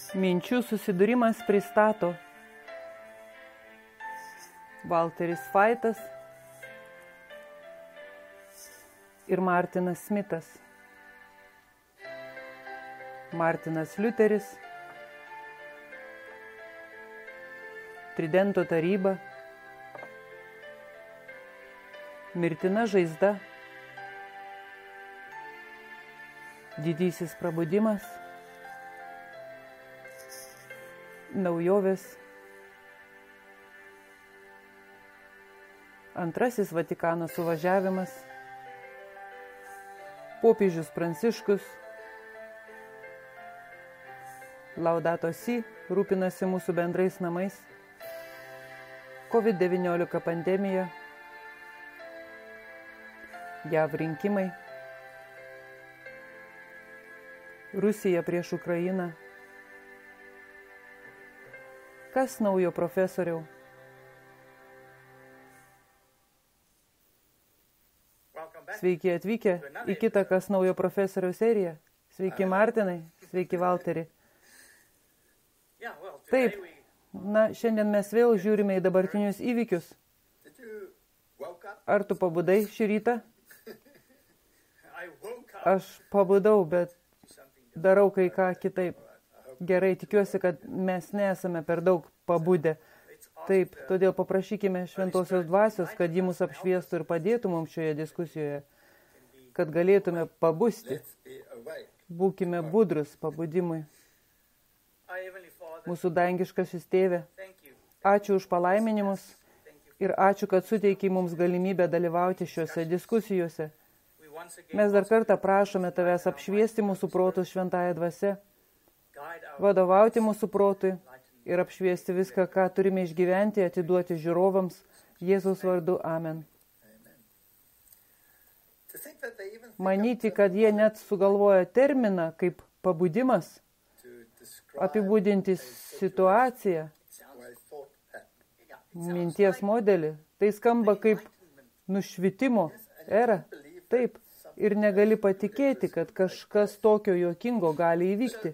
Minčių susidūrimas pristato Walteris Faitas ir Martinas Smitas. Martinas Liuteris, Tridento taryba, mirtina žaizda, didysis prabudimas, naujovės, antrasis Vatikano suvažiavimas, popiežius Pranciškus, Laudato Si rūpinasi mūsų bendrais namais, COVID-19 pandemija, JAV rinkimai, Rusija prieš Ukrainą. Kas naujo, profesoriau? Sveiki atvykę į kitą Kas naujo, profesoriau seriją. Sveiki Martinai, sveiki Valteri. Taip, šiandien mes vėl žiūrime į dabartinius įvykius. Ar tu pabudai šį rytą? Aš pabudau, bet darau kai ką kitaip. Gerai, tikiuosi, kad mes nesame per daug pabudę. Taip, todėl paprašykime Šventosios Dvasios, kad ji mus apšviestų ir padėtų mums šioje diskusijoje, kad galėtume pabusti. Būkime budrus pabudimui. Mūsų dangiškasis Tėve, ačiū už palaiminimus ir ačiū, kad suteikiai mums galimybę dalyvauti šiuose diskusijose. Mes dar kartą prašome Tavęs apšviesti mūsų protus šventąja dvasia, vadovauti mūsų protui ir apšviesti viską, ką turime išgyventi, atiduoti žiūrovams. Jėzaus vardu. Amen. Manyti, kad jie net sugalvoja terminą kaip pabudimas, apibūdinti situaciją, minties modelį, tai skamba kaip nušvitimo era. Taip, ir negali patikėti, kad kažkas tokio juokingo gali įvykti.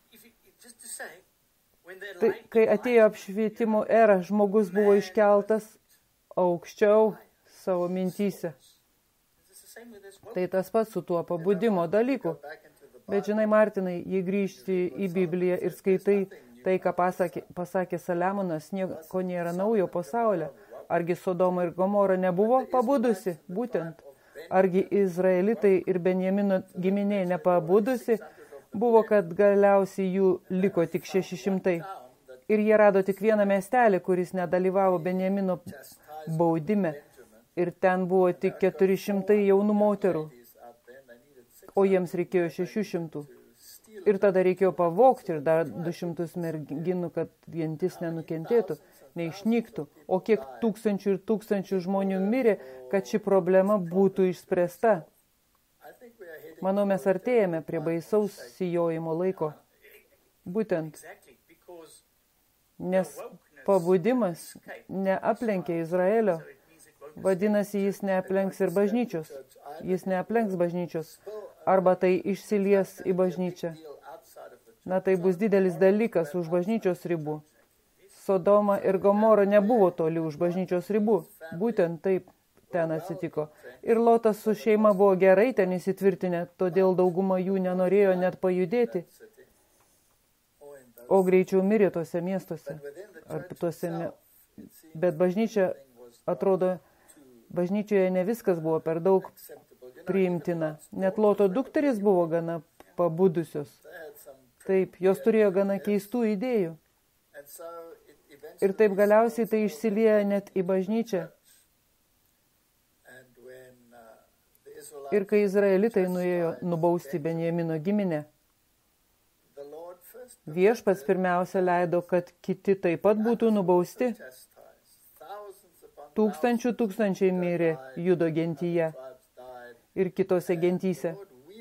Tai, kai atėjo apšvietimo era, žmogus buvo iškeltas aukščiau savo mintyse. Tai tas pats su tuo pabudimo dalyku. Bet žinai, Martinai, jei grįžti į Bibliją ir skaitai tai, ką pasakė Saliamonas, nieko nėra naujo pasaulyje. Argi Sodoma ir Gomora nebuvo pabudusi? Būtent. Argi Izraelitai ir Benjamino giminiai nepabudusi? Buvo, kad galiausiai jų liko tik 600. Ir jie rado tik vieną miestelį, kuris nedalyvavo Benjamino baudime. Ir ten buvo tik 400 jaunų moterų, o jiems reikėjo 600. Ir tada reikėjo pavogti ir dar 200 merginų, kad gentis nenukentėtų, neišnyktų. O kiek tūkstančių ir tūkstančių žmonių mirė, kad ši problema būtų išspręsta. Manau, mes artėjame prie baisaus sijojimo laiko. Būtent, nes pabudimas neaplenkė Izraelio. Vadinasi, jis neaplenks ir bažnyčios. Jis neaplenks bažnyčios. Arba tai išsilies į bažnyčią. Na, tai bus didelis dalykas už bažnyčios ribų. Sodoma ir Gomora nebuvo toli už bažnyčios ribų. Būtent taip ten atsitiko. Ir Lotas su šeima buvo gerai ten įsitvirtinę, todėl dauguma jų nenorėjo net pajudėti. O greičiau mirė tuose miestuose. Bet bažnyčia, atrodo, bažnyčioje ne viskas buvo per daug priimtina. Net Loto dukterys buvo gana pabudusios. Taip, jos turėjo gana keistų idėjų. Ir taip galiausiai tai išsilieja net į bažnyčią. Ir kai Izraelitai nuėjo nubausti Benjamino giminę, Viešpats pirmiausia leido, kad kiti taip pat būtų nubausti. Tūkstančiai mirė Judo gentyje ir kitose gentyse.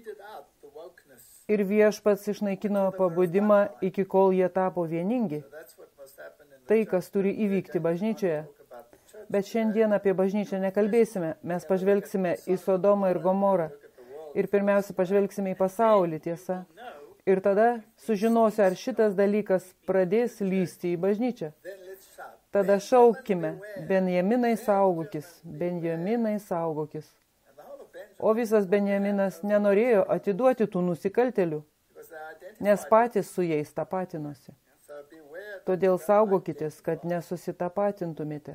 Ir Viešpats išnaikino pabudimą, iki kol jie tapo vieningi. Tai, kas turi įvykti bažnyčioje. Bet šiandien apie bažnyčią nekalbėsime. Mes pažvelgsime į Sodomą ir Gomorą. Ir pirmiausia, pažvelgsime į pasaulį, tiesa. Ir tada sužinosi, ar šitas dalykas pradės lysti į bažnyčią. Tada šaukime, Benjaminai saugokis, Benjaminai saugokis. O visas Benjaminas nenorėjo atiduoti tų nusikaltelių, nes patys su jais tapatinosi. Todėl saugokitės, kad nesusitapatintumėte.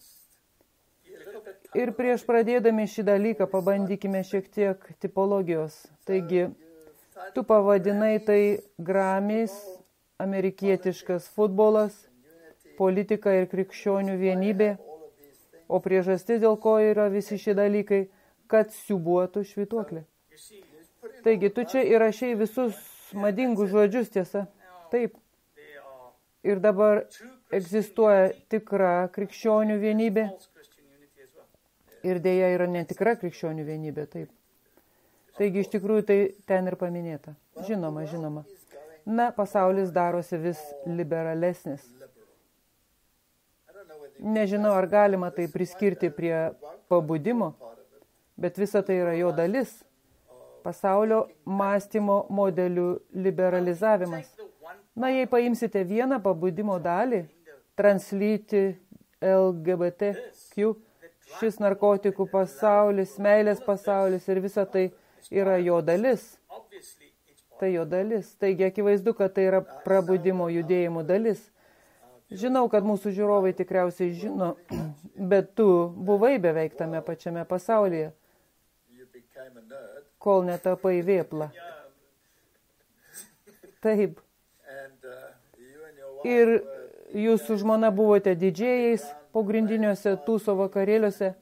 Ir prieš pradėdami šį dalyką pabandykime šiek tiek tipologijos. Taigi, tu pavadinai tai Grammys, amerikietiškas futbolas, politika ir krikščionių vienybė, o priežastis, dėl ko yra visi šie dalykai, kad siūbuotų švytuoklė. Taigi, tu čia įrašei visus madingus žodžius, tiesa? Taip. Ir dabar egzistuoja tikra krikščionių vienybė. Ir dėja yra netikra krikščionių vienybė, taip. Taigi, iš tikrųjų, tai ten ir paminėta. Žinoma, žinoma. Na, pasaulis darosi vis liberalesnis. Nežinau, ar galima tai priskirti prie pabudimo, bet visa tai yra jo dalis. Pasaulio mąstymo modelių liberalizavimas. Na, jei paimsite vieną pabudimo dalį, translyti LGBTQ, šis narkotikų pasaulis, meilės pasaulis ir visa tai yra jo dalis. Tai jo dalis. Taigi, akivaizdu, kad tai yra prabudimo judėjimo dalis. Žinau, kad mūsų žiūrovai tikriausiai žino, bet tu buvai beveik tame pačiame pasaulyje, kol netapai vėpla. Taip. Ir jūs su žmona buvote didžėjais pogrindiniuose tūso vakarėliuose.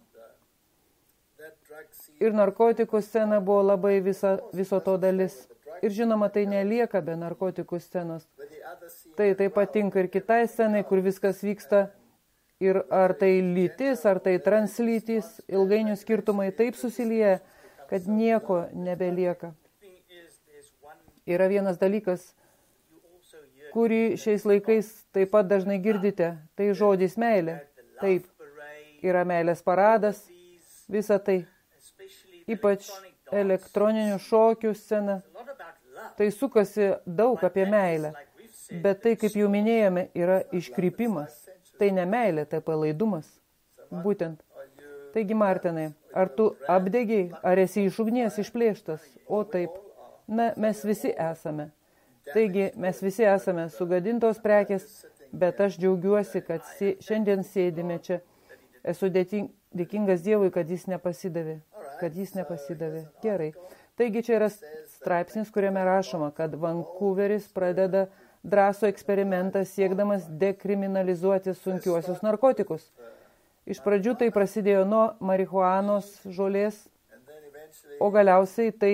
Ir narkotikų scena buvo labai viso to dalis. Ir žinoma, tai nelieka be narkotikų scenos. Tai patinka ir kitai scenai, kur viskas vyksta. Ir ar tai lytis, ar tai translytis, ilgainių skirtumai taip susilieja, kad nieko nebelieka. Yra vienas dalykas, kurį šiais laikais taip pat dažnai girdite, tai žodis meilė. Taip, yra meilės paradas, visa tai, ypač elektroninių šokių scena. Tai sukasi daug apie meilę, bet tai, kaip jau minėjome, yra iškrypimas. Tai ne meilė, tai palaidumas. Būtent. Taigi, Martinai, ar tu apdegiai, ar esi iš ugnies išplėštas? O taip. Na, mes visi esame. Taigi, mes visi esame sugadintos prekės, bet aš džiaugiuosi, kad šiandien sėdime čia. Esu dėkingas Dievui, kad jis nepasidavė. Gerai. Taigi, čia yra straipsnis, kuriame rašoma, kad Vancouveris pradeda drąsų eksperimentą siekdamas dekriminalizuoti sunkiuosius narkotikus. Iš pradžių tai prasidėjo nuo marihuanos žolės, o galiausiai tai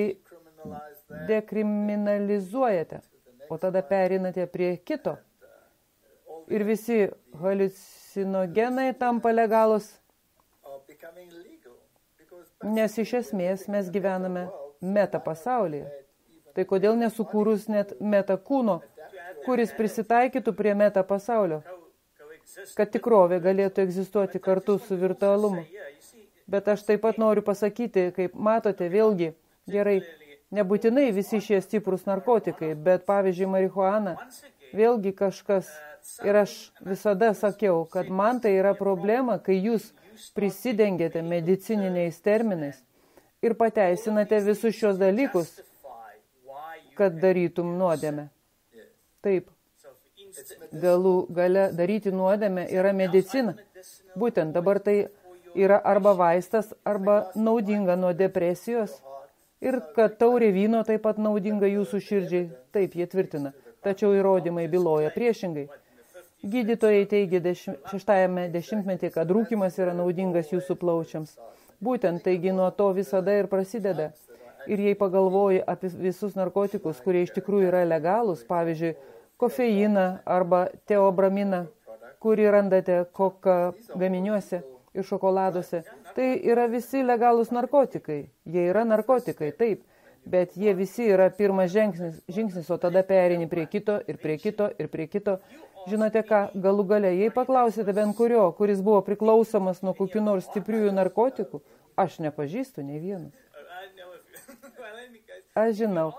dekriminalizuojate, o tada perinate prie kito. Ir visi haliucinogenai tampa legalūs, nes iš esmės mes gyvename meta pasaulyje. Tai kodėl nesukūrus net meta kūno, kuris prisitaikytų prie meta pasaulio, kad tikrovė galėtų egzistuoti kartu su virtualumu. Bet aš taip pat noriu pasakyti, kaip matote, vėlgi, gerai, nebūtinai visi šie stiprus narkotikai, bet pavyzdžiui, marihuana, vėlgi kažkas, ir aš visada sakiau, kad man tai yra problema, kai jūs prisidengėte medicininiais terminais ir pateisinate visus šios dalykus, kad darytum nuodėmę. Taip. Galų gale daryti nuodėmę yra medicina. Būtent dabar tai yra arba vaistas, arba naudinga nuo depresijos. Ir kad taurė vyno taip pat naudinga jūsų širdžiai. Taip, jie tvirtina. Tačiau įrodymai byloja priešingai. Gydytojai teigia 6-ame dešimtmetyje, kad rūkymas yra naudingas jūsų plaučiams. Būtent, taigi nuo to visada ir prasideda. Ir jei pagalvoji apie visus narkotikus, kurie iš tikrųjų yra legalūs, pavyzdžiui, kofeiną arba teobraminą, kurį randate koka gaminiuose ir šokoladuose, tai yra visi legalūs narkotikai. Jie yra narkotikai, taip, bet jie visi yra pirmas žingsnis, o tada perini prie kito ir prie kito ir prie kito. Žinote ką, galų gale, jei paklausite bent kurio, kuris buvo priklausomas nuo kokių nors stipriųjų narkotikų, aš nepažįstu nei vieno. Aš žinau,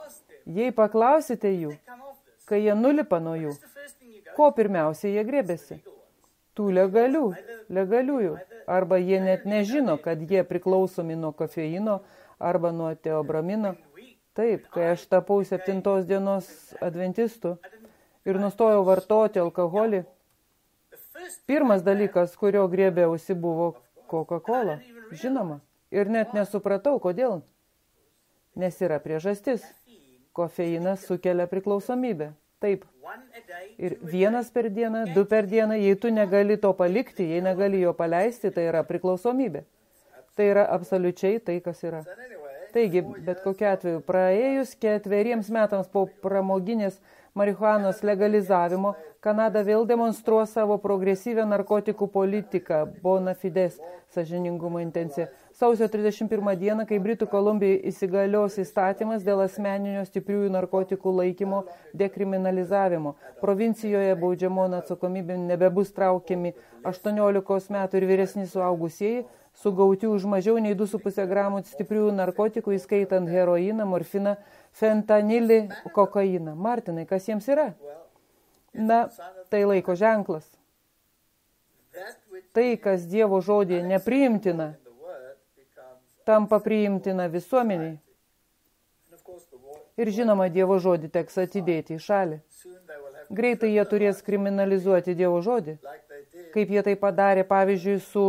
Jei paklausite jų, kai jie nulipa nuo jų, ko pirmiausiai jie grėbėsi? Tų legaliųjų. Arba jie net nežino, kad jie priklausomi nuo kofeino arba nuo teobramino. Taip, kai aš tapau 7 dienos adventistų ir nustojau vartoti alkoholį, pirmas dalykas, kurio grėbėjausi, buvo Coca-Cola. Žinoma. Ir net nesupratau, kodėl. Nes yra priežastis. Kofeinas sukelia priklausomybę. Taip. Ir 1 per dieną, 2 per dieną, jei tu negali to palikti, jei negali jo paleisti, tai yra priklausomybė. Tai yra absoliučiai tai, kas yra. Taigi, bet kokiu atveju, praėjus 4 metams po pramoginės marihuanos legalizavimo, Kanada vėl demonstruos savo progresyvę narkotikų politiką, bona fides, sąžiningumo intenciją. Sausio 31 dieną, kai Britų Kolumbijoje įsigalios įstatymas dėl asmeninio stipriųjų narkotikų laikymo dekriminalizavimo. Provincijoje baudžiamon atsakomybėn nebebus traukiami 18 metų ir vyresni suaugusieji, sugauti už mažiau nei 2,5 gramų stipriųjų narkotikų, įskaitant heroiną, morfiną, fentanilį, kokainą. Martinai, kas jiems yra? Na, tai laiko ženklas. Tai, kas Dievo žodėje nepriimtina, tampa priimtina visuomeniai. Ir žinoma, Dievo žodį teks atidėti į šalį. Greitai jie turės kriminalizuoti Dievo žodį, kaip jie tai padarė, pavyzdžiui, su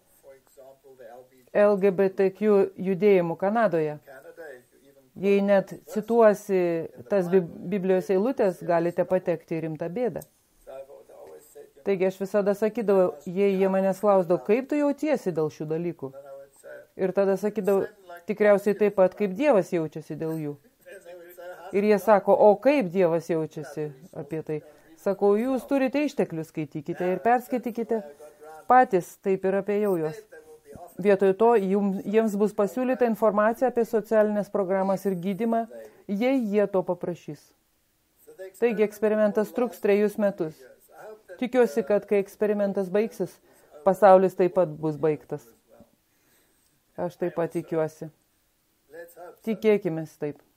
LGBTQ judėjimu Kanadoje. Jei net cituosi tas Biblijos eilutės, galite patekti į rimtą bėdą. Taigi aš visada sakydavau, jei jie manęs klausdavo, kaip tu jautiesi dėl šių dalykų? Ir tada sakydavau, tikriausiai taip pat, kaip Dievas jaučiasi dėl jų. Ir jie sako, o kaip Dievas jaučiasi apie tai? Sakau, jūs turite išteklius, skaitykite ir perskaitykite. Patys taip ir apėjau juos. Vietoj to jiems bus pasiūlyta informacija apie socialinės programas ir gydymą, jei jie to paprašys. Taigi eksperimentas truks 3 metus. Tikiuosi, kad kai eksperimentas baigsis, pasaulis taip pat bus baigtas. Aš taip pat tikiuosi. Tikėkimės taip.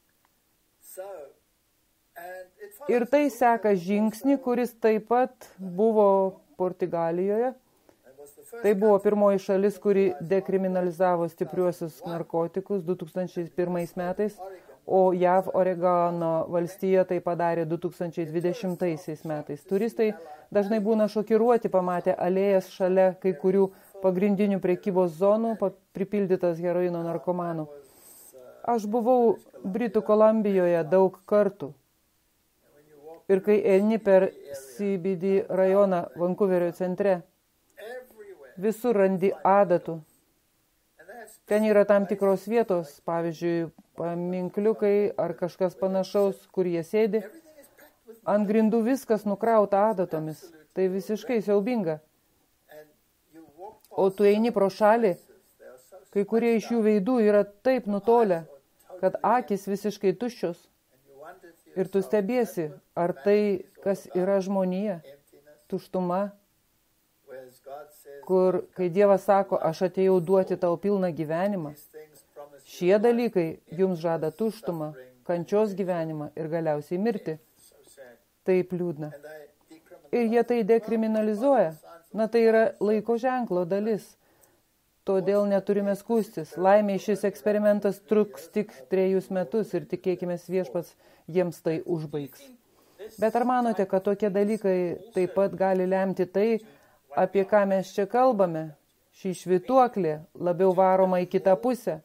Ir tai seka žingsnį, kuris taip pat buvo Portugalijoje. Tai buvo pirmoji šalis, kuri dekriminalizavo stipriuosius narkotikus 2001 metais, o JAV Oregono valstija tai padarė 2020 metais. Turistai dažnai būna šokiruoti pamatę alėjas šalia kai kurių pagrindinių prekybos zonų, pripildytas heroino narkomanų. Aš buvau Britų Kolumbijoje daug kartų. Ir kai eini per CBD rajoną Vancouverio centre, visur randi adatų. Ten yra tam tikros vietos, pavyzdžiui, paminkliukai ar kažkas panašaus, kur jie sėdi. Ant grindų viskas nukrauta adatomis. Tai visiškai siaubinga. O tu eini pro šalį, kai kurie iš jų veidų yra taip nutolę, kad akis visiškai tuščios. Ir tu stebiesi, ar tai, kas yra žmonija, tuštuma, kur, kai Dievas sako, aš atėjau duoti tau pilną gyvenimą, šie dalykai jums žada tuštumą, kančios gyvenimą ir galiausiai mirti. Taip liūdna. Ir jie tai dekriminalizuoja. Na, tai yra laiko ženklo dalis. Todėl neturime skųstis. Laimiai šis eksperimentas truks tik 3 metus ir tikėkimės Viešpats jiems tai užbaigs. Bet ar manote, kad tokie dalykai taip pat gali lemti tai, apie ką mes čia kalbame? Šį švytuoklį labiau varoma į kitą pusę.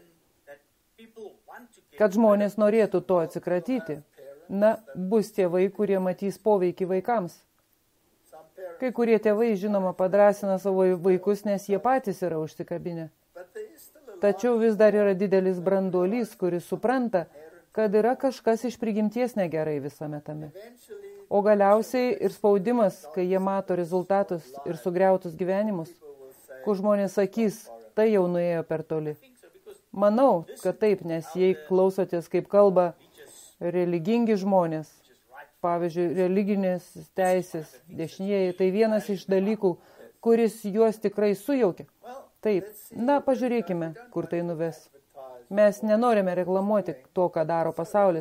Kad žmonės norėtų to atsikratyti. Na, bus tėvai, kurie matys poveikį vaikams. Kai kurie tėvai, žinoma, padrasina savo vaikus, nes jie patys yra užsikabinę. Tačiau vis dar yra didelis branduolys, kuris supranta, kad yra kažkas iš prigimties negerai visame tame. O galiausiai ir spaudimas, kai jie mato rezultatus ir sugriautus gyvenimus, kur žmonės sakys, tai jau nuėjo per toli. Manau, kad taip, nes jei klausotės, kaip kalba religingi žmonės, pavyzdžiui, religinės teisės, dešinieji, tai vienas iš dalykų, kuris juos tikrai sujaukia. Taip, na, pažiūrėkime, kur tai nuves. Mes nenorime reklamuoti to, ką daro pasaulis,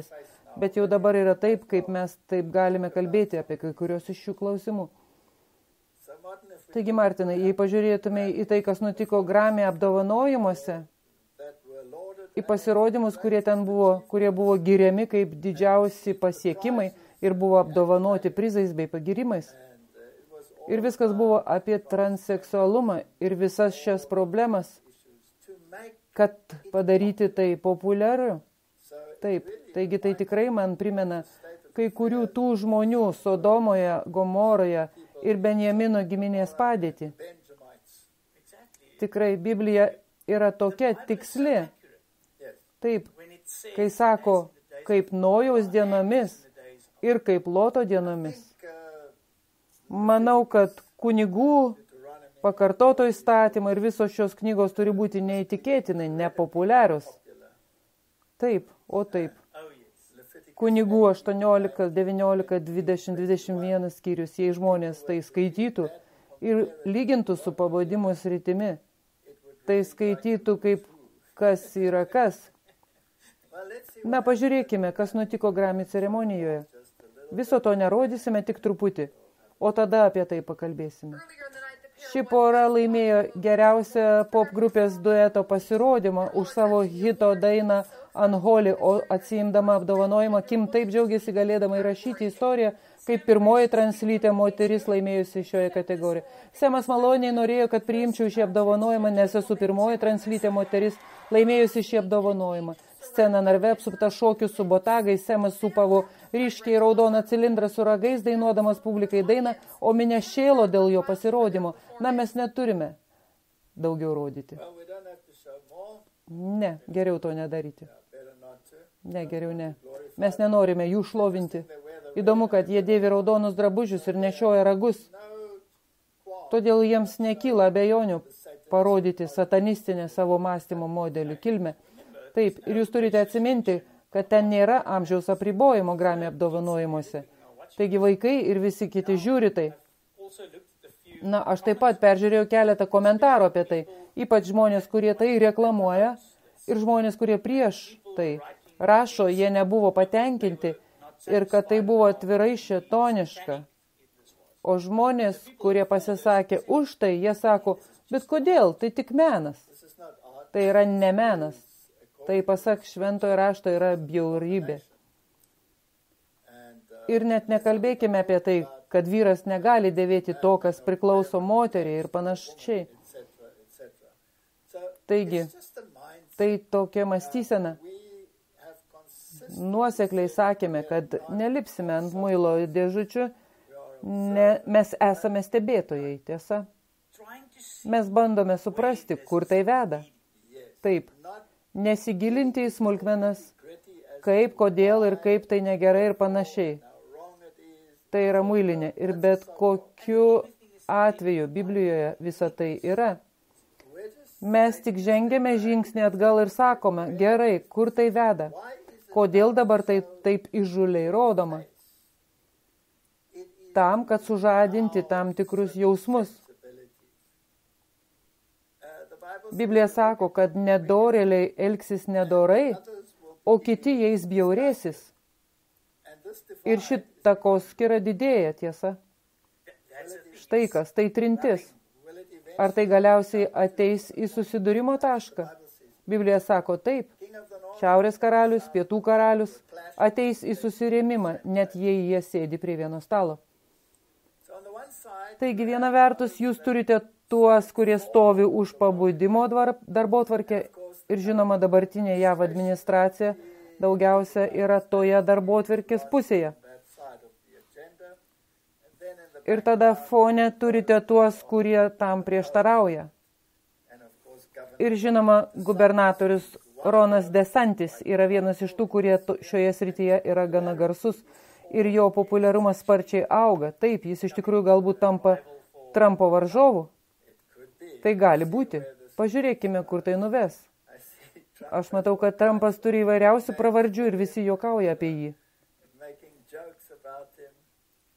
Bet jau dabar yra taip, kaip mes taip galime kalbėti apie kai kurios iš šių klausimų. Taigi, Martinai, jei pažiūrėtume į tai, kas nutiko Grammy apdovanojimuose, į pasirodymus, kurie ten buvo, kurie buvo giriami kaip didžiausi pasiekimai ir buvo apdovanoti prizais bei pagirimais. Ir viskas buvo apie transseksualumą ir visas šias problemas, kad padaryti tai populiaru. Taip, taigi tai tikrai man primena kai kurių tų žmonių Sodomoje, Gomoroje ir Benjamino giminės padėtį. Tikrai Biblija yra tokia tiksli. Taip, kai sako, kaip Nojaus dienomis ir kaip Loto dienomis. Manau, kad kunigų pakartoto įstatymą ir visos šios knygos turi būti neįtikėtinai nepopuliarios. Taip, o taip. Kunigų 18, 19, 20, 21 skyrius, jei žmonės tai skaitytų ir lygintų su pabudimo sritimi, tai skaitytų kaip kas yra kas. Na, pažiūrėkime, kas nutiko Grammy ceremonijoje. Viso to nerodysime tik truputį, o tada apie tai pakalbėsime. Ši pora laimėjo geriausią pop grupės dueto pasirodymą už savo hito dainą Unholy, o atsiimdama apdovanojimą, Kim taip džiaugiasi galėdama įrašyti istoriją, kaip pirmoji translytė moteris laimėjusi šioje kategorijoje. Semas maloniai norėjo, kad priimčiau šį apdovanojimą, nes esu pirmoji translytė moteris laimėjusi šį apdovanojimą. Scena narve apsupta šokių su botagais, Semas supavo ryškiai raudoną cilindrą su ragais, dainuodamas publikai dainą, o minia šėlo dėl jo pasirodymo. Na, mes neturime daugiau rodyti. Ne, geriau to nedaryti. Ne, geriau ne. Mes nenorime jų šlovinti. Įdomu, kad jie dėvi raudonus drabužius ir nešioja ragus. Todėl jiems nekyla abejonių parodyti satanistinę savo mąstymo modelių kilmę. Taip, ir jūs turite atsiminti, kad ten nėra amžiaus apribojimo Grammy apdovanojimuose. Taigi vaikai ir visi kiti žiūri tai. Na, aš taip pat peržiūrėjau keletą komentarų apie tai, ypač žmonės, kurie tai reklamuoja ir žmonės, kurie prieš tai rašo, jie nebuvo patenkinti ir kad tai buvo atvirai šėtoniška. O žmonės, kurie pasisakė už tai, jie sako, bet kodėl, tai tik menas. Tai yra ne menas. Tai pasak šventojo rašto yra bjaurybė. Ir net nekalbėkime apie tai, kad vyras negali dėvėti to, kas priklauso moteriai ir panašiai. Taigi, tai tokia mąstysena. Nuosekliai sakėme, kad nelipsime ant muilo dėžučių, mes esame stebėtojai, tiesa. Mes bandome suprasti, kur tai veda. Taip, nesigilinti į smulkmenas, kaip, kodėl ir kaip tai negerai ir panašiai. Tai yra muilinė ir bet kokiu atveju Biblijoje visa tai yra. Mes tik žengėme žingsnį atgal ir sakome, gerai, kur tai veda? Kodėl dabar tai taip įžūliai rodoma? Tam, kad sužadinti tam tikrus jausmus. Biblija sako, kad nedorėliai elgsis nedorai, o kiti jais bjaurėsis. Ir šita takoskyra didėja, tiesa. Štai kas, tai trintis. Ar tai galiausiai ateis į susidūrimo tašką? Biblija sako taip. Šiaurės karalius, pietų karalius ateis į susirėmimą, net jei jie sėdi prie vieno stalo. Taigi, viena vertus, jūs turite tuos, kurie stovi už pabudimo darbotvarkę ir žinoma dabartinė JAV administracija daugiausia yra toje darbotvarkės pusėje. Ir tada fone turite tuos, kurie tam prieštarauja. Ir žinoma, gubernatorius Ronas DeSantis yra vienas iš tų, kurie šioje srityje yra gana garsus ir jo populiarumas sparčiai auga. Taip, jis iš tikrųjų galbūt tampa Trumpo varžovu. Tai gali būti. Pažiūrėkime, kur tai nuves. Aš matau, kad Trumpas turi įvairiausių pravardžių ir visi juokauja apie jį.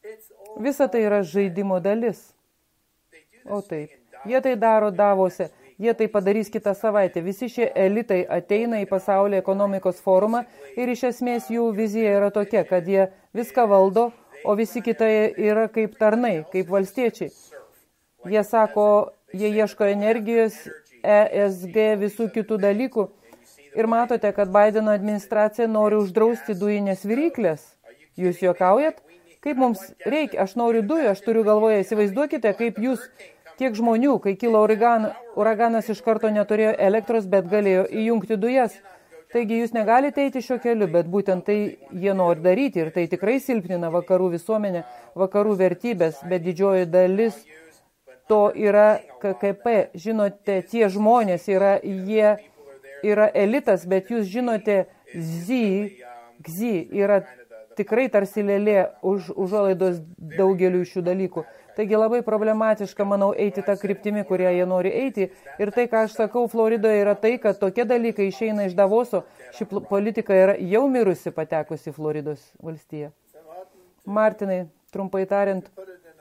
Visa tai yra žaidimo dalis. O taip, jie tai daro Davose Jie tai padarys kitą savaitę. Visi šie elitai ateina į pasaulio ekonomikos forumą ir iš esmės jų vizija yra tokia, kad jie viską valdo, o visi kitai yra kaip tarnai, kaip valstiečiai. Jie sako, jie ieško energijos, ESG, visų kitų dalykų. Ir matote, kad Baideno administracija nori uždrausti dujinės viryklės. Jūs juokaujat? Kaip mums reikia? Aš noriu dujų, aš turiu galvoje. Įsivaizduokite, kaip jūs, tiek žmonių, kai kilo uraganas iš karto neturėjo elektros, bet galėjo įjungti dujas. Taigi jūs negalite eiti šio keliu, bet būtent tai jie nori daryti ir tai tikrai silpnina vakarų visuomenę, vakarų vertybės, bet didžioji dalis to yra KKP. Žinote, tie žmonės jie yra elitas, bet jūs žinote, Xi yra tikrai tarsi lėlė užuolaidos daugeliu šių dalykų. Taigi labai problematiška, manau, eiti tą kryptimį, kurią jie nori eiti. Ir tai, ką aš sakau, Floridoje yra tai, kad tokie dalykai išeina iš Davoso. Ši politika yra jau mirusi patekusi Floridos valstiją. Martinai, trumpai tariant,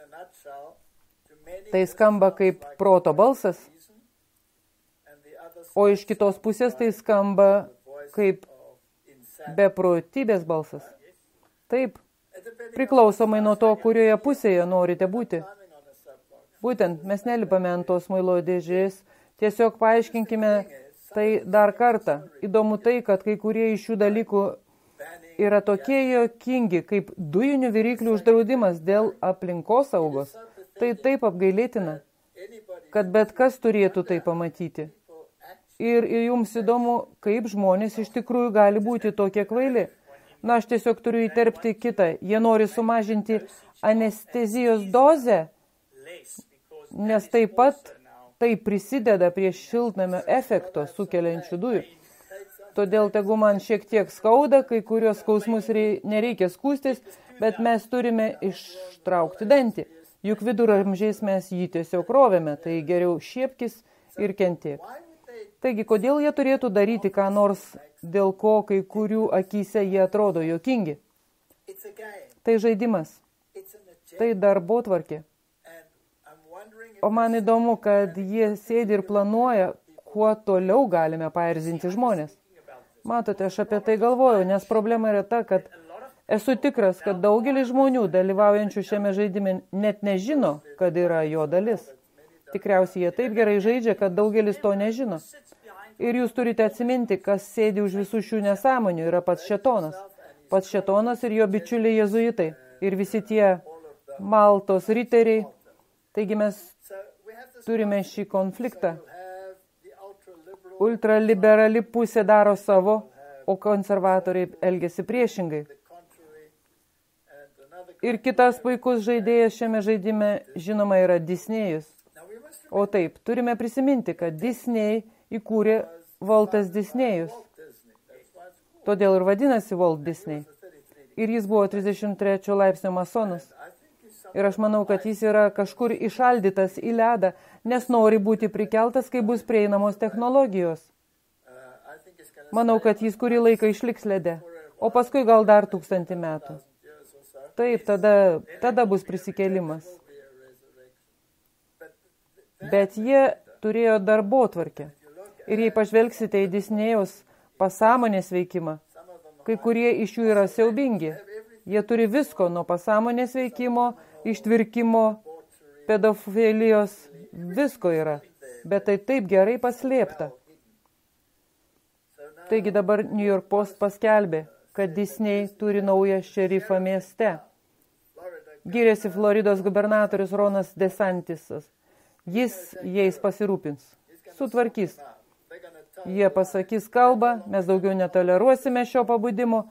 tai skamba kaip proto balsas, o iš kitos pusės tai skamba kaip beprotybės balsas. Taip, priklausomai nuo to, kurioje pusėje norite būti. Būtent, mes nelipame ant tos muilo dėžės, tiesiog paaiškinkime tai dar kartą. Įdomu tai, kad kai kurie iš šių dalykų yra tokie juokingi, kaip dujinių viryklių uždraudimas dėl aplinkosaugos. Tai taip apgailėtina, kad bet kas turėtų tai pamatyti. Ir jums įdomu, kaip žmonės iš tikrųjų gali būti tokie kvaili. Na, aš tiesiog turiu įterpti kitą. Jie nori sumažinti anestezijos dozę, nes taip pat tai prisideda prie šiltnamio efekto sukeliančių dujų. Todėl tegu man šiek tiek skauda, kai kurios skausmus nereikia skūstis, bet mes turime ištraukti dantį. Juk viduramžiais mes jį tiesiog rovėme, tai geriau šiepkis ir kentėk. Taigi, kodėl jie turėtų daryti ką nors, dėl ko kai kurių akyse jie atrodo juokingi? Tai žaidimas. Tai darbotvarkė. O man įdomu, kad jie sėdi ir planuoja, kuo toliau galime paerzinti žmonės. Matote, aš apie tai galvoju, nes problema yra ta, kad esu tikras, kad daugelis žmonių dalyvaujančių šiame žaidime net nežino, kad yra jo dalis. Tikriausiai jie taip gerai žaidžia, kad daugelis to nežino. Ir jūs turite atsiminti, kas sėdi už visų šių nesąmonių, yra pats šėtonas. Pats šėtonas ir jo bičiuliai jezuitai. Ir visi tie Maltos riteriai. Taigi mes turime šį konfliktą. Ultraliberali pusė daro savo, o konservatoriai elgiasi priešingai. Ir kitas puikus žaidėjas šiame žaidime, žinoma, yra Disnėjus. O taip, turime prisiminti, kad Disney įkūrė Waltas Disnėjus. Todėl ir vadinasi Walt Disney. Ir jis buvo 33 laipsnio masonas. Ir aš manau, kad jis yra kažkur išaldytas į ledą, nes nori būti prikeltas, kai bus prieinamos technologijos. Manau, kad jis kurį laiką išliks lede, o paskui gal dar 1000 metų. Taip, tada bus prisikėlimas. Bet jie turėjo darbotvarkę. Ir jei pažvelgsite į Disnėjaus pasąmonės veikimą, kai kurie iš jų yra siaubingi. Jie turi visko nuo pasąmonės veikimo, ištvirkimo, pedofilijos, visko yra. Bet tai taip gerai paslėpta. Taigi dabar New York Post paskelbė, kad Disney turi naują šerifą mieste. Gyrėsi Floridos gubernatorius Ronas DeSantisas. Jis jais pasirūpins, sutvarkys. Jie pasakys kalbą, mes daugiau netoleruosime šio pabudimo.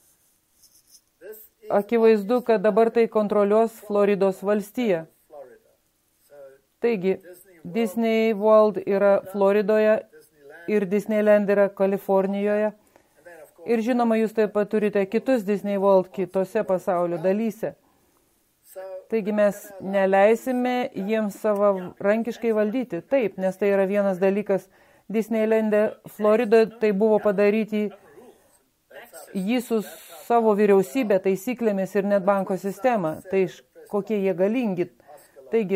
Akivaizdu, kad dabar tai kontroliuos Floridos valstija. Taigi, Disney World yra Floridoje ir Disneyland yra Kalifornijoje. Ir žinoma, jūs taip pat turite kitus Disney World kitose pasaulio dalyse. Taigi mes neleisime jiems savarankiškai valdyti. Taip, nes tai yra vienas dalykas. Disneylande, Floridoje tai buvo padaryti jį su savo vyriausybė, taisyklėmis ir net banko sistema. Tai kokie jie galingi. Taigi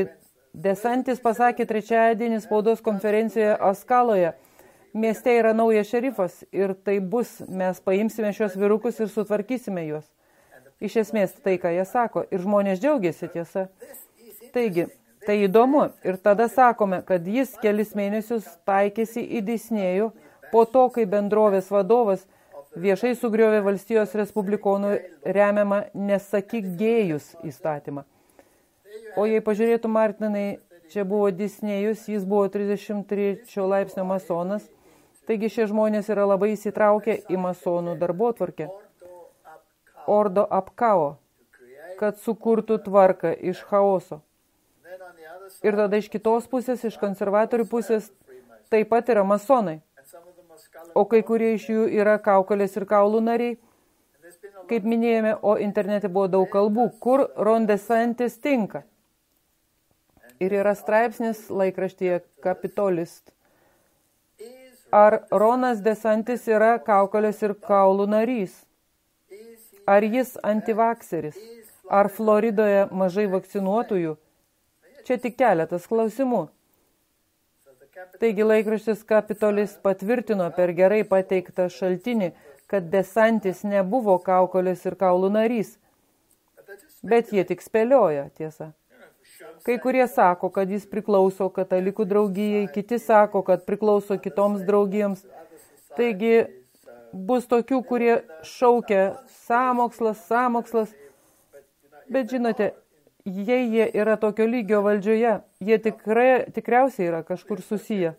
DeSantis pasakė trečiadienį spaudos konferencijoje Oskaloje, mieste yra naujas šerifas ir tai bus, mes paimsime šios vyrukus ir sutvarkysime juos. Iš esmės tai, ką jie sako, ir žmonės džiaugiasi, tiesa. Taigi, tai įdomu ir tada sakome, kad jis kelis mėnesius taikėsi į Disnėjų po to, kai bendrovės vadovas viešai sugriovė valstijos respublikonų remiamą Nesakyk gėjus įstatymą. O jei pažiūrėtų Martinai, čia buvo Disnėjus, jis buvo 33 laipsnio masonas, taigi šie žmonės yra labai įsitraukę į masonų darbotvarkę. Ordo apkao, kad sukurtų tvarką iš chaoso. Ir tada iš kitos pusės, iš konservatorių pusės, taip pat yra masonai. O kai kurie iš jų yra kaukolės ir kaulų nariai. Kaip minėjome, o internete buvo daug kalbų, kur Ron DeSantis tinka. Ir yra straipsnis laikraštyje Capitolist. Ar Ronas DeSantis yra kaukolės ir kaulų narys? Ar jis antivakseris? Ar Floridoje mažai vakcinuotųjų? Čia tik keletas klausimų. Taigi laikraštis Capitolist patvirtino per gerai pateiktą šaltinį, kad DeSantis nebuvo kaukolės ir kaulų narys. Bet jie tik spėlioja, tiesa. Kai kurie sako, kad jis priklauso katalikų draugijai, kiti sako, kad priklauso kitoms draugijoms. Taigi bus tokių, kurie šaukia sąmokslas. Bet žinote, jei jie yra tokio lygio valdžioje, jie tikriausiai yra kažkur susiję.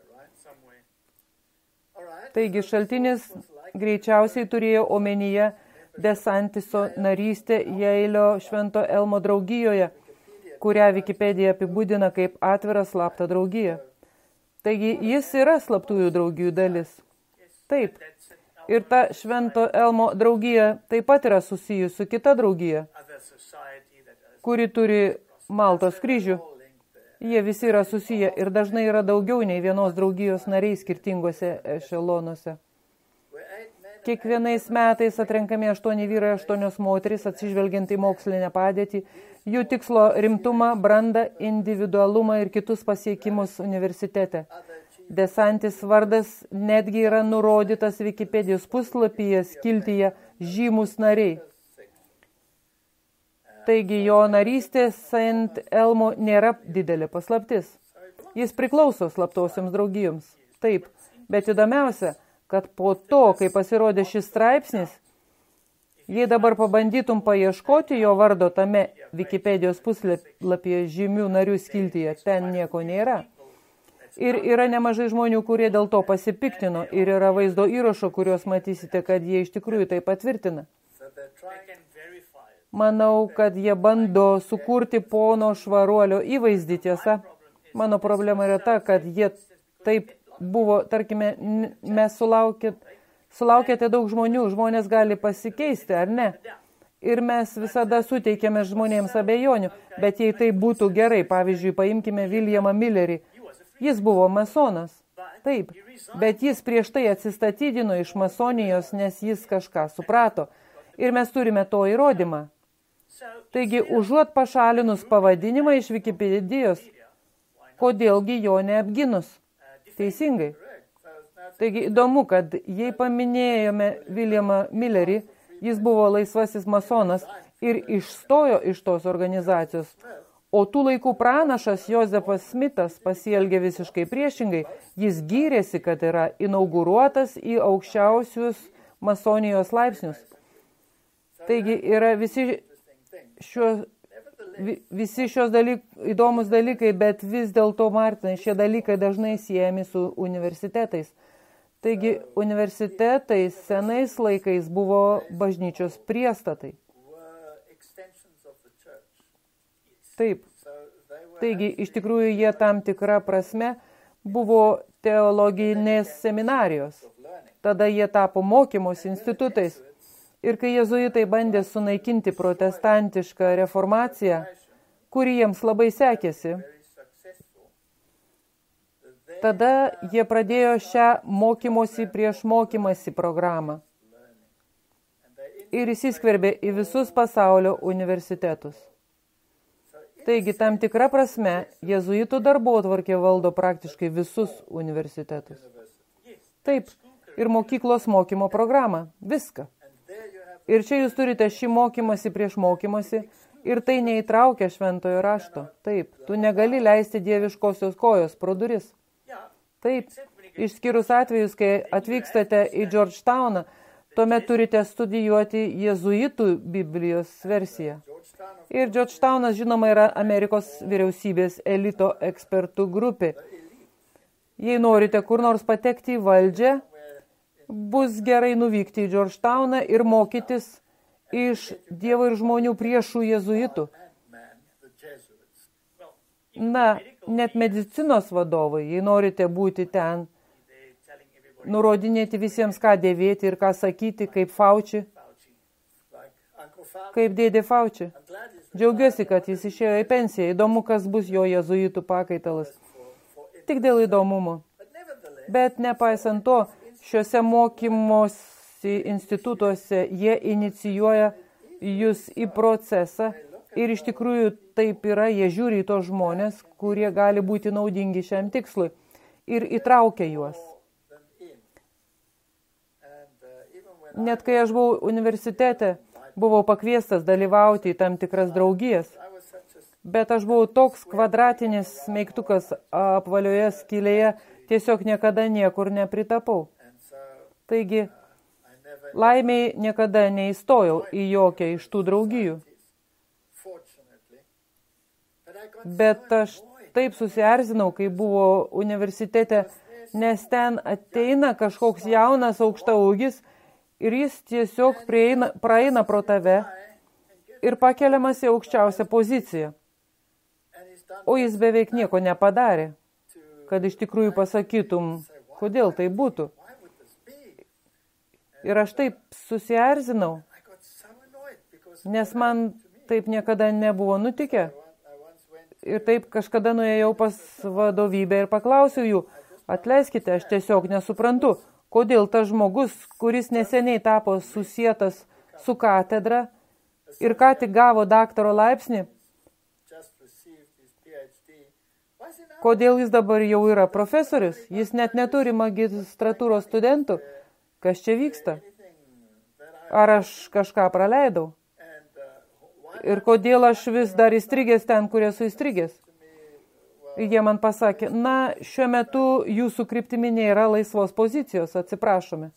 Taigi šaltinis greičiausiai turėjo omenyje DeSantiso narystę Jeilio Švento Elmo draugijoje, kurią Wikipedija apibūdina kaip atvirą slaptą draugiją. Taigi jis yra slaptųjų draugijų dalis. Taip. Ir ta Švento Elmo draugija taip pat yra susijusi su kita draugija, kuri turi Maltos kryžių. Jie visi yra susiję ir dažnai yra daugiau nei vienos draugijos nariai skirtingose ešelonuose. Kiekvienais metais atrenkami 8 vyrai, 8 moterys, atsižvelgiant į mokslinę padėtį, jų tikslo rimtumą, brandą, individualumą ir kitus pasiekimus universitete. DeSantis vardas netgi yra nurodytas Wikipedijos puslapyje, skiltyje žymus nariai. Taigi jo narystė St. Elmo nėra didelė paslaptis. Jis priklauso slaptosiams draugijoms. Taip, bet įdomiausia, kad po to, kai pasirodė šis straipsnis, jei dabar pabandytum paieškoti jo vardo tame Wikipedijos puslapyje žymių narių skiltyje, ten nieko nėra. Ir yra nemažai žmonių, kurie dėl to pasipiktino, ir yra vaizdo įrašo, kuriuos matysite, kad jie iš tikrųjų tai patvirtina. Manau, kad jie bando sukurti pono švaruolio įvaizdį, tiesa. Mano problema yra ta, kad jie taip buvo, tarkime, mes sulaukėte daug žmonių, žmonės gali pasikeisti, ar ne? Ir mes visada suteikėme žmonėms abejonių, bet jei tai būtų gerai, pavyzdžiui, paimkime Williamą Millerį, jis buvo masonas, taip, bet jis prieš tai atsistatydino iš masonijos, nes jis kažką suprato, ir mes turime to įrodymą. Taigi, užuot pašalinus pavadinimą iš Wikipedijos, kodėlgi jo neapginus? Teisingai. Taigi, įdomu, kad jei paminėjome Williamą Millerį, jis buvo laisvasis masonas ir išstojo iš tos organizacijos, o tų laikų pranašas Josefas Smithas pasielgė visiškai priešingai, jis gyrėsi, kad yra inauguruotas į aukščiausius masonijos laipsnius. Taigi, yra visi šios įdomus dalykai, bet vis dėlto, Martinai, šie dalykai dažnai siejami su universitetais. Taigi, universitetai senais laikais buvo bažnyčios priestatai. Taip. Taigi, iš tikrųjų, jie tam tikrą prasme buvo teologinės seminarijos. Tada jie tapo mokymos institutais. Ir kai jėzuitai bandė sunaikinti protestantišką reformaciją, kuri jiems labai sekėsi, tada jie pradėjo šią mokymosi prieš mokymasi programą ir įsiskverbė į visus pasaulio universitetus. Taigi, tam tikra prasme, jėzuitų darbotvarkė valdo praktiškai visus universitetus. Taip, ir mokyklos mokymo programą. Viską. Ir čia jūs turite šį mokymasi prieš mokymasi ir tai neįtraukia šventojo rašto. Taip, tu negali leisti dieviškosios kojos pro duris. Taip, išskyrus atvejus, kai atvykstate į Georgetowną, tuomet turite studijuoti jėzuitų Biblijos versiją. Ir Georgetownas, žinoma, yra Amerikos vyriausybės elito ekspertų grupė. Jei norite kur nors patekti į valdžią, bus gerai nuvykti į Georgetowną ir mokytis iš Dievo ir žmonių priešų jėzuitų. Na, net medicinos vadovai, jei norite būti ten, nurodinėti visiems, ką dėvėti ir ką sakyti, kaip Fauci, kaip dėdė Fauci. Džiaugiuosi, kad jis išėjo į pensiją. Įdomu, kas bus jo jėzuitų pakaitalas. Tik dėl įdomumo. Bet nepaisant to, šiuose mokymosi institutuose jie inicijuoja jūs į procesą ir iš tikrųjų taip yra, jie žiūri į tos žmonės, kurie gali būti naudingi šiam tikslui ir įtraukia juos. Net kai aš buvau universitete, buvau pakviestas dalyvauti į tam tikras draugijas, bet aš buvau toks kvadratinis smeigtukas apvalioje skylėje, tiesiog niekada niekur nepritapau. Taigi, laimiai niekada neįstojau į jokią iš tų draugijų. Bet aš taip susierzinau, kai buvo universitete, nes ten ateina kažkoks jaunas aukštaūgis ir jis tiesiog praeina pro tave ir pakeliamas į aukščiausią poziciją. O jis beveik nieko nepadarė, kad iš tikrųjų pasakytum, kodėl tai būtų. Ir aš taip susierzinau, nes man taip niekada nebuvo nutikę. Ir taip kažkada nuėjau pas vadovybę ir paklausiau jų, atleiskite, aš tiesiog nesuprantu, kodėl tas žmogus, kuris neseniai tapo susietas su katedra ir ką tik gavo daktaro laipsnį, kodėl jis dabar jau yra profesorius, jis net neturi magistratūros studentų. Kas čia vyksta? Ar aš kažką praleidau? Ir kodėl aš vis dar įstrigęs ten, kur esu įstrigęs? Jie man pasakė, na, šiuo metu jūsų kryptimi nėra laisvos pozicijos, atsiprašome.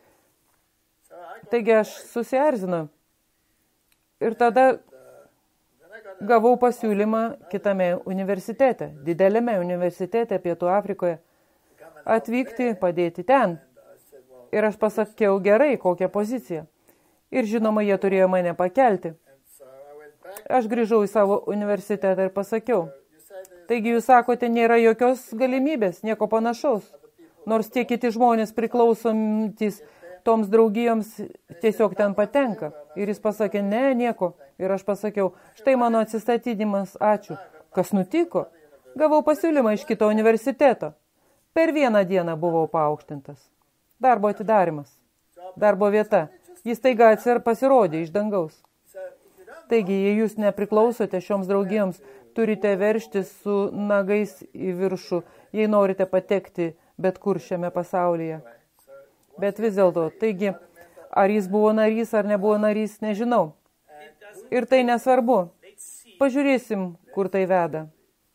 Taigi aš susierzinau. Ir tada gavau pasiūlymą kitame universitete, didelėme universitete Pietų Afrikoje, atvykti, padėti ten. Ir aš pasakiau, gerai, kokią poziciją. Ir žinoma, jie turėjo mane pakelti. Aš grįžau į savo universitetą ir pasakiau, taigi jūs sakote, nėra jokios galimybės, nieko panašaus. Nors tie kiti žmonės priklausomtis toms draugijoms tiesiog ten patenka. Ir jis pasakė, ne, nieko. Ir aš pasakiau, štai mano atsistatydimas, ačiū. Kas nutiko? Gavau pasiūlymą iš kito universiteto. Per vieną dieną buvau paaukštintas. Darbo atidarimas. Darbo vieta. Jis taiga pasirodė iš dangaus. Taigi, jei jūs nepriklausote šioms draugijoms, turite veržtis su nagais į viršų, jei norite patekti bet kur šiame pasaulyje. Bet vis dėlto, taigi, ar jis buvo narys ar nebuvo narys, nežinau. Ir tai nesvarbu. Pažiūrėsim, kur tai veda.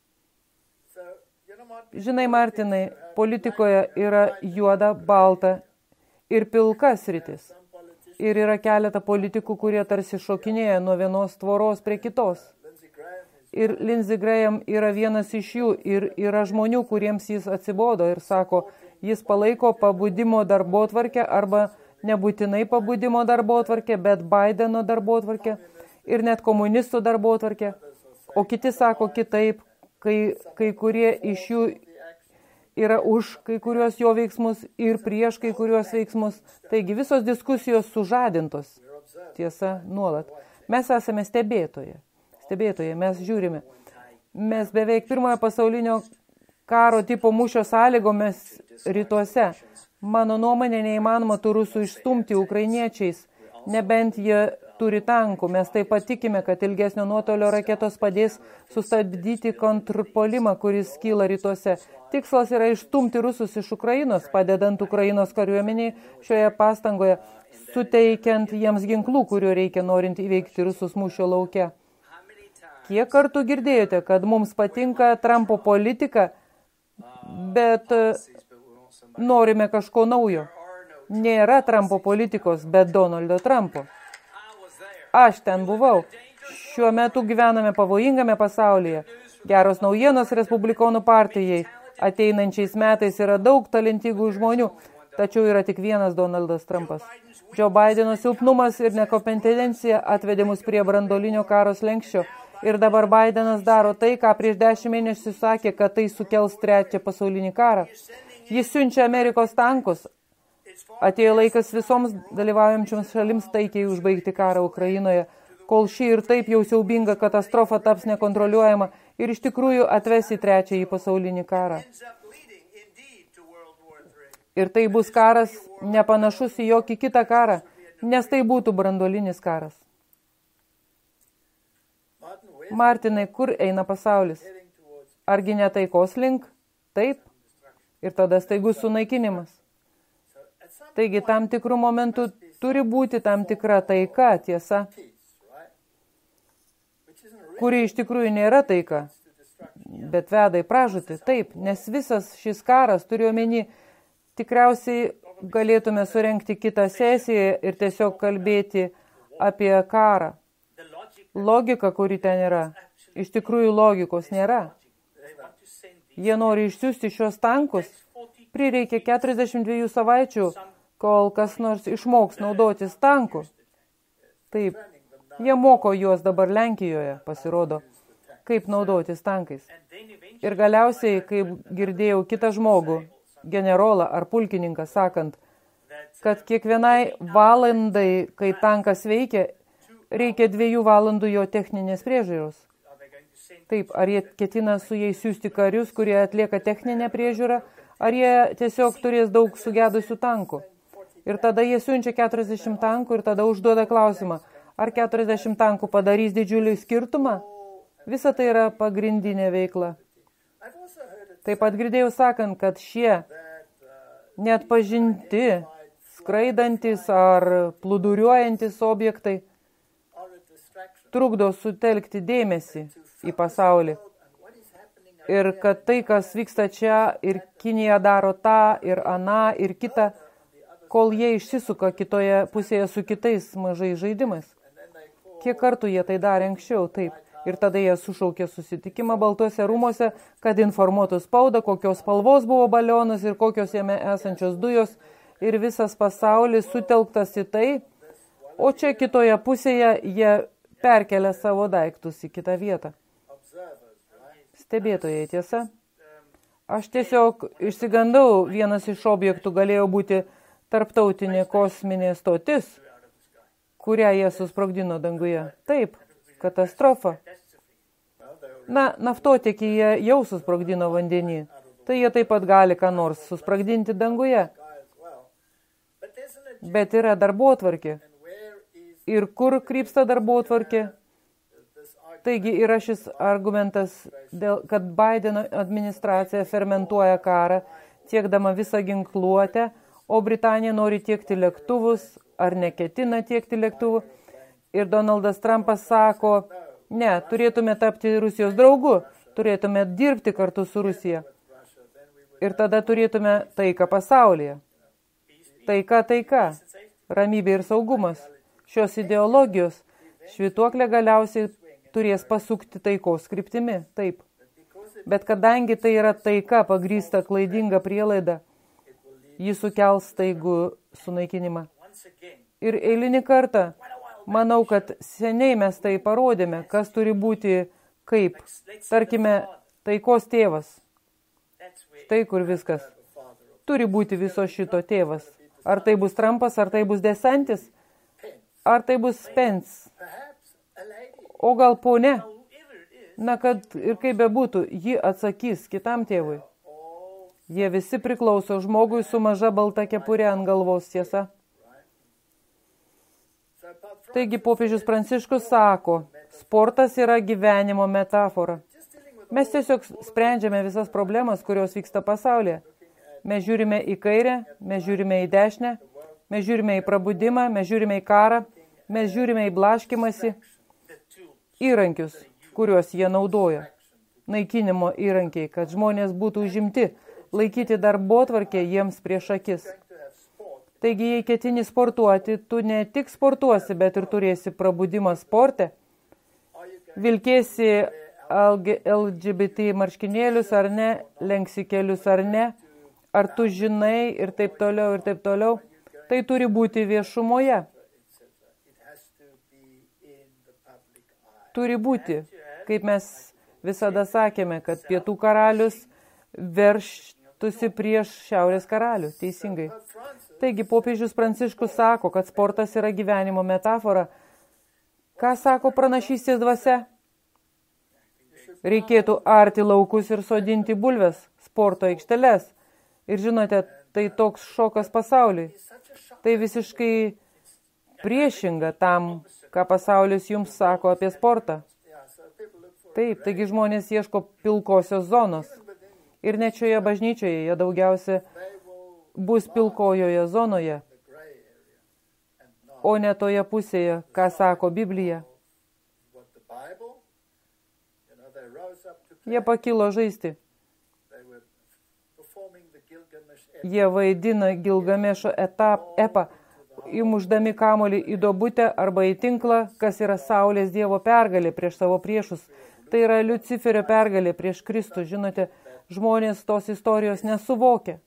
Žinai, Martinai, politikoje yra juoda, balta ir pilka sritis. Ir yra keletą politikų, kurie tarsi šokinėja nuo vienos tvoros prie kitos. Ir Lindsey Graham yra vienas iš jų ir yra žmonių, kuriems jis atsibodo ir sako, jis palaiko pabudimo darbotvarkę arba nebūtinai pabudimo darbotvarkę, bet Bideno darbotvarkę ir net komunistų darbotvarkę. O kiti sako kitaip, kai kurie iš jų yra už kai kuriuos jo veiksmus ir prieš kai kuriuos veiksmus. Taigi visos diskusijos sužadintos. Tiesa, nuolat. Mes esame stebėtojai. Mes žiūrime. Mes beveik pirmojo pasaulinio karo tipo mūšio sąlygomis rytuose. Mano nuomonė, neįmanoma tų rusų išstumti ukrainiečiais, nebent jie turi tankų. Mes taip pat tikime, kad ilgesnio nuotolio raketos padės sustabdyti kontrpuolimą, kuris kyla rytuose. Tikslas yra išstumti rusus iš Ukrainos, padedant Ukrainos kariuomeniai šioje pastangoje, suteikiant jiems ginklų, kuriuo reikia norint įveikti rusus mūšio lauke. Kiek kartų girdėjote, kad mums patinka Trumpo politika, bet norime kažko naujo? Nėra Trumpo politikos, bet Donaldo Trumpo. Aš ten buvau. Šiuo metu gyvename pavojingame pasaulyje. Geros naujienos Respublikonų partijai. Ateinančiais metais yra daug talentingų žmonių, tačiau yra tik vienas Donaldas Trumpas. Joe Bideno silpnumas ir nekompetencija atvedė mus prie branduolinio karo slenksčio. Ir dabar Bidenas daro tai, ką prieš 10 mėnesių sakė, kad tai sukels 3 pasaulinį karą. Jis siunčia Amerikos tankus. Atėjo laikas visoms dalyvaujančioms šalims taikiai užbaigti karą Ukrainoje, kol ši ir taip jau siaubinga katastrofa taps nekontroliuojama ir iš tikrųjų atves į 3 pasaulinį karą. Ir tai bus karas nepanašus į jokį kitą karą, nes tai būtų branduolinis karas. Martinai, kur eina pasaulis? Argi ne taikos link? Taip. Ir tada staigus sunaikinimas. Taigi tam tikrų momentų turi būti tam tikra taika, tiesa, kuri iš tikrųjų nėra taika, bet veda į pražūtį. Taip, nes visas šis karas, turiu omeny, tikriausiai galėtume surengti kitą sesiją ir tiesiog kalbėti apie karą. Logika, kuri ten yra, iš tikrųjų logikos nėra. Jie nori išsiųsti šios tankus. Prireikia 42 savaičių, kol kas nors išmoks naudotis tanku. Taip, jie moko juos dabar Lenkijoje, pasirodo, kaip naudotis tankais. Ir galiausiai, kaip girdėjau kitą žmogų, generolą ar pulkininką, sakant, kad kiekvienai valandai, kai tankas veikia, reikia 2 valandų jo techninės priežiūros. Taip, ar jie ketina su jais siųsti karius, kurie atlieka techninę priežiūrą, ar jie tiesiog turės daug sugedusių tankų. Ir tada jie siunčia 40 tankų ir tada užduoda klausimą, ar 40 tankų padarys didžiulį skirtumą? Visa tai yra pagrindinė veikla. Taip pat girdėjau sakant, kad šie neatpažinti, skraidantis ar plūduriuojantis objektai trukdo sutelkti dėmesį į pasaulį. Ir kad tai, kas vyksta čia, ir Kinija daro tą, ir aną, ir kitą, kol jie išsisuka kitoje pusėje su kitais mažais žaidimais. Kiek kartų jie tai darė anksčiau, taip. Ir tada jie sušaukė susitikimą Baltuose rūmuose, kad informuotų spaudą, kokios spalvos buvo balionas ir kokios jame esančios dujos. Ir visas pasaulis sutelktas į tai, o čia kitoje pusėje jie perkelia savo daiktus į kitą vietą. Stebėtojai, tiesa? Aš tiesiog išsigandau, vienas iš objektų galėjo būti tarptautinė kosminė stotis, kurią jie susprogdino danguje. Taip, katastrofa. Na, naftotiekį jie jau susprogdino vandenį, tai jie taip pat gali ką nors susprogdinti danguje. Bet yra darbotvarkė. Ir kur krypsta darbotvarkė? Taigi yra šis argumentas, kad Bideno administracija fermentuoja karą, tiekdama visą ginkluotę, o Britanija nori tiekti lėktuvus, ar neketina tiekti lėktuvų. Ir Donaldas Trumpas sako, ne, turėtume tapti Rusijos draugu, turėtume dirbti kartu su Rusija. Ir tada turėtume taiką pasaulyje. Taika, ramybė ir saugumas. Šios ideologijos švytuoklė galiausiai turės pasukti taikos kryptimi, taip. Bet kadangi tai yra taika pagrįsta klaidinga prielaida, ji sukels staigų sunaikinimą. Ir eilinį kartą, manau, kad seniai mes tai parodėme, kas turi būti kaip, tarkime, taikos tėvas. Štai kur viskas. Turi būti viso šito tėvas. Ar tai bus Trumpas, ar tai bus DeSantis, ar tai bus Pence. O gal ponė? Na, kad ir kaip bebūtų, ji atsakys kitam tėvui. Jie visi priklauso žmogui su maža balta kepurė ant galvos, tiesa. Taigi popiežius Pranciškus sako, sportas yra gyvenimo metafora. Mes tiesiog sprendžiame visas problemas, kurios vyksta pasaulyje. Mes žiūrime į kairę, mes žiūrime į dešinę, mes žiūrime į prabudimą, mes žiūrime į karą, mes žiūrime į blaškimąsi, įrankius, kuriuos jie naudoja. Naikinimo įrankiai, kad žmonės būtų užimti, laikyti darbotvarkę jiems prieš akis. Taigi, jei ketini sportuoti, tu ne tik sportuosi, bet ir turėsi prabudimą sporte. Vilkėsi LGBT marškinėlius ar ne, lenksi kelius ar ne, ar tu žinai ir taip toliau ir taip toliau. Tai turi būti viešumoje. Turi būti, kaip mes visada sakėme, kad pietų karalius verštųsi prieš šiaurės karalių, teisingai. Taigi, popiežius Pranciškus sako, kad sportas yra gyvenimo metafora. Ką sako pranašystės dvasia? Reikėtų arti laukus ir sodinti bulves, sporto aikšteles. Ir žinote, tai toks šokas pasauliui. Tai visiškai priešinga tam, ką pasaulis jums sako apie sportą. Taip, taigi žmonės ieško pilkosios zonos. Ir net šioje bažnyčioje jie daugiausia bus pilkojoje zonoje, o ne toje pusėje, ką sako Biblija. Jie pakilo žaisti. Jie vaidina Gilgamešo epą, įmušdami kamuolį į duobutę arba į tinklą, kas yra Saulės Dievo pergalė prieš savo priešus. Tai yra Liuciferio pergalė prieš Kristų. Žinote, žmonės tos istorijos nesuvokia.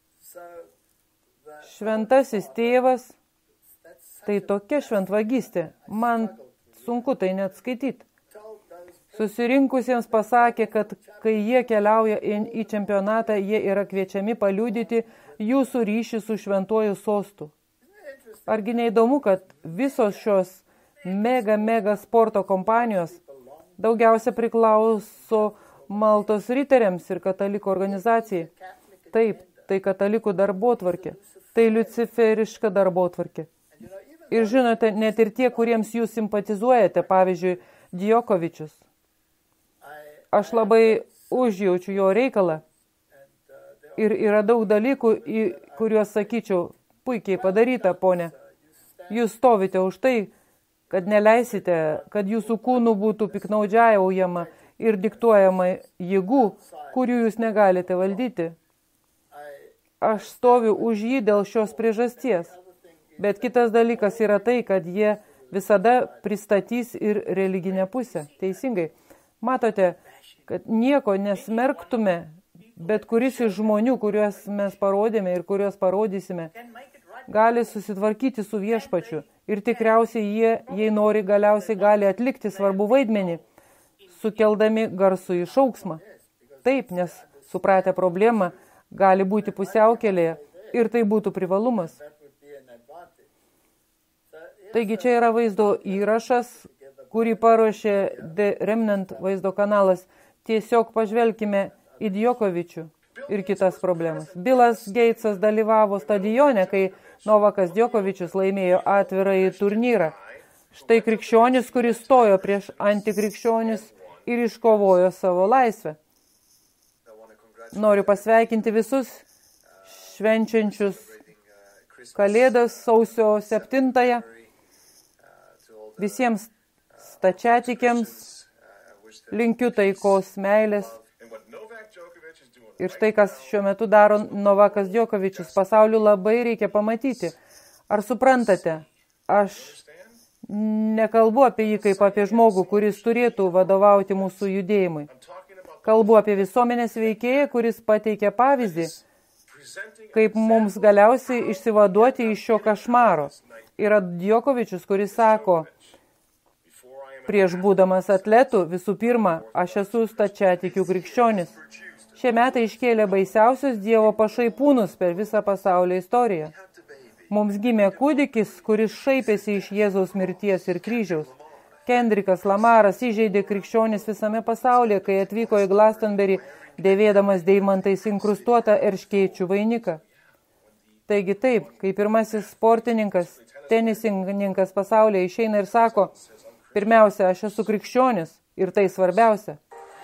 Šventasis tėvas, tai tokia šventvagystė. Man sunku tai net skaityti. Susirinkusiems pasakė, kad kai jie keliauja į čempionatą, jie yra kviečiami paliudyti jūsų ryšį su šventuoju sostu. Argi neįdomu, kad visos šios mega sporto kompanijos daugiausia priklauso Maltos riteriams ir katalikų organizacijai. Taip, tai katalikų darbotvarkė. Tai liuciferiška darbotvarkė. Ir žinote, net ir tie, kuriems jūs simpatizuojate, pavyzdžiui, Djokovičius. Aš labai užjaučiu jo reikalą. Ir yra daug dalykų, į kuriuos sakyčiau, puikiai padaryta, ponė. Jūs stovite už tai, kad neleisite, kad jūsų kūnų būtų piknaudžiaujama ir diktuojama jėgų, kurių jūs negalite valdyti. Aš stoviu už jį dėl šios priežasties. Bet kitas dalykas yra tai, kad jie visada pristatys ir religinę pusę. Teisingai. Matote, kad nieko nesmerktume, bet kuris iš žmonių, kuriuos mes parodėme ir kuriuos parodysime, gali susitvarkyti su viešpačiu. Ir tikriausiai jie, jei nori, galiausiai gali atlikti svarbų vaidmenį, sukeldami garsų į šauksmą. Taip, nes supratę problemą, gali būti pusiaukelėje ir tai būtų privalumas. Taigi čia yra vaizdo įrašas, kurį paruošė The Remnant vaizdo kanalas. Tiesiog pažvelkime į Djokovičių ir kitas problemas. Bilas Geitsas dalyvavo stadione, kai Novakas Djokovičius laimėjo atvirąjį turnyrą. Štai krikščionis, kuris stojo prieš antikrikščionis ir iškovojo savo laisvę. Noriu pasveikinti visus švenčiančius Kalėdas sausio 7-ąją. Visiems stačiatikiams linkiu taikos, meilės. Ir štai, kas šiuo metu daro Novakas Djokovičius, pasauliu labai reikia pamatyti. Ar suprantate? Aš nekalbu apie jį kaip apie žmogų, kuris turėtų vadovauti mūsų judėjimui. Kalbu apie visuomenės veikėją, kuris pateikia pavyzdį, kaip mums galiausiai išsivaduoti iš šio kašmaro. Yra Djokovičius, kuris sako, prieš būdamas atletu, visų pirma, aš esu stačiatikių krikščionis. Šie metai iškėlė baisiausius Dievo pašaipūnus per visą pasaulio istoriją. Mums gimė kūdikis, kuris šaipėsi iš Jėzaus mirties ir kryžiaus. Kendrikas Lamaras įžeidė krikščionis visame pasaulyje, kai atvyko į Glastonbury, dėvėdamas deimantais inkrustuotą erškėčių vainiką. Taigi taip, kai pirmasis sportininkas tenisininkas pasaulyje išeina ir sako, pirmiausia, aš esu krikščionis ir tai svarbiausia.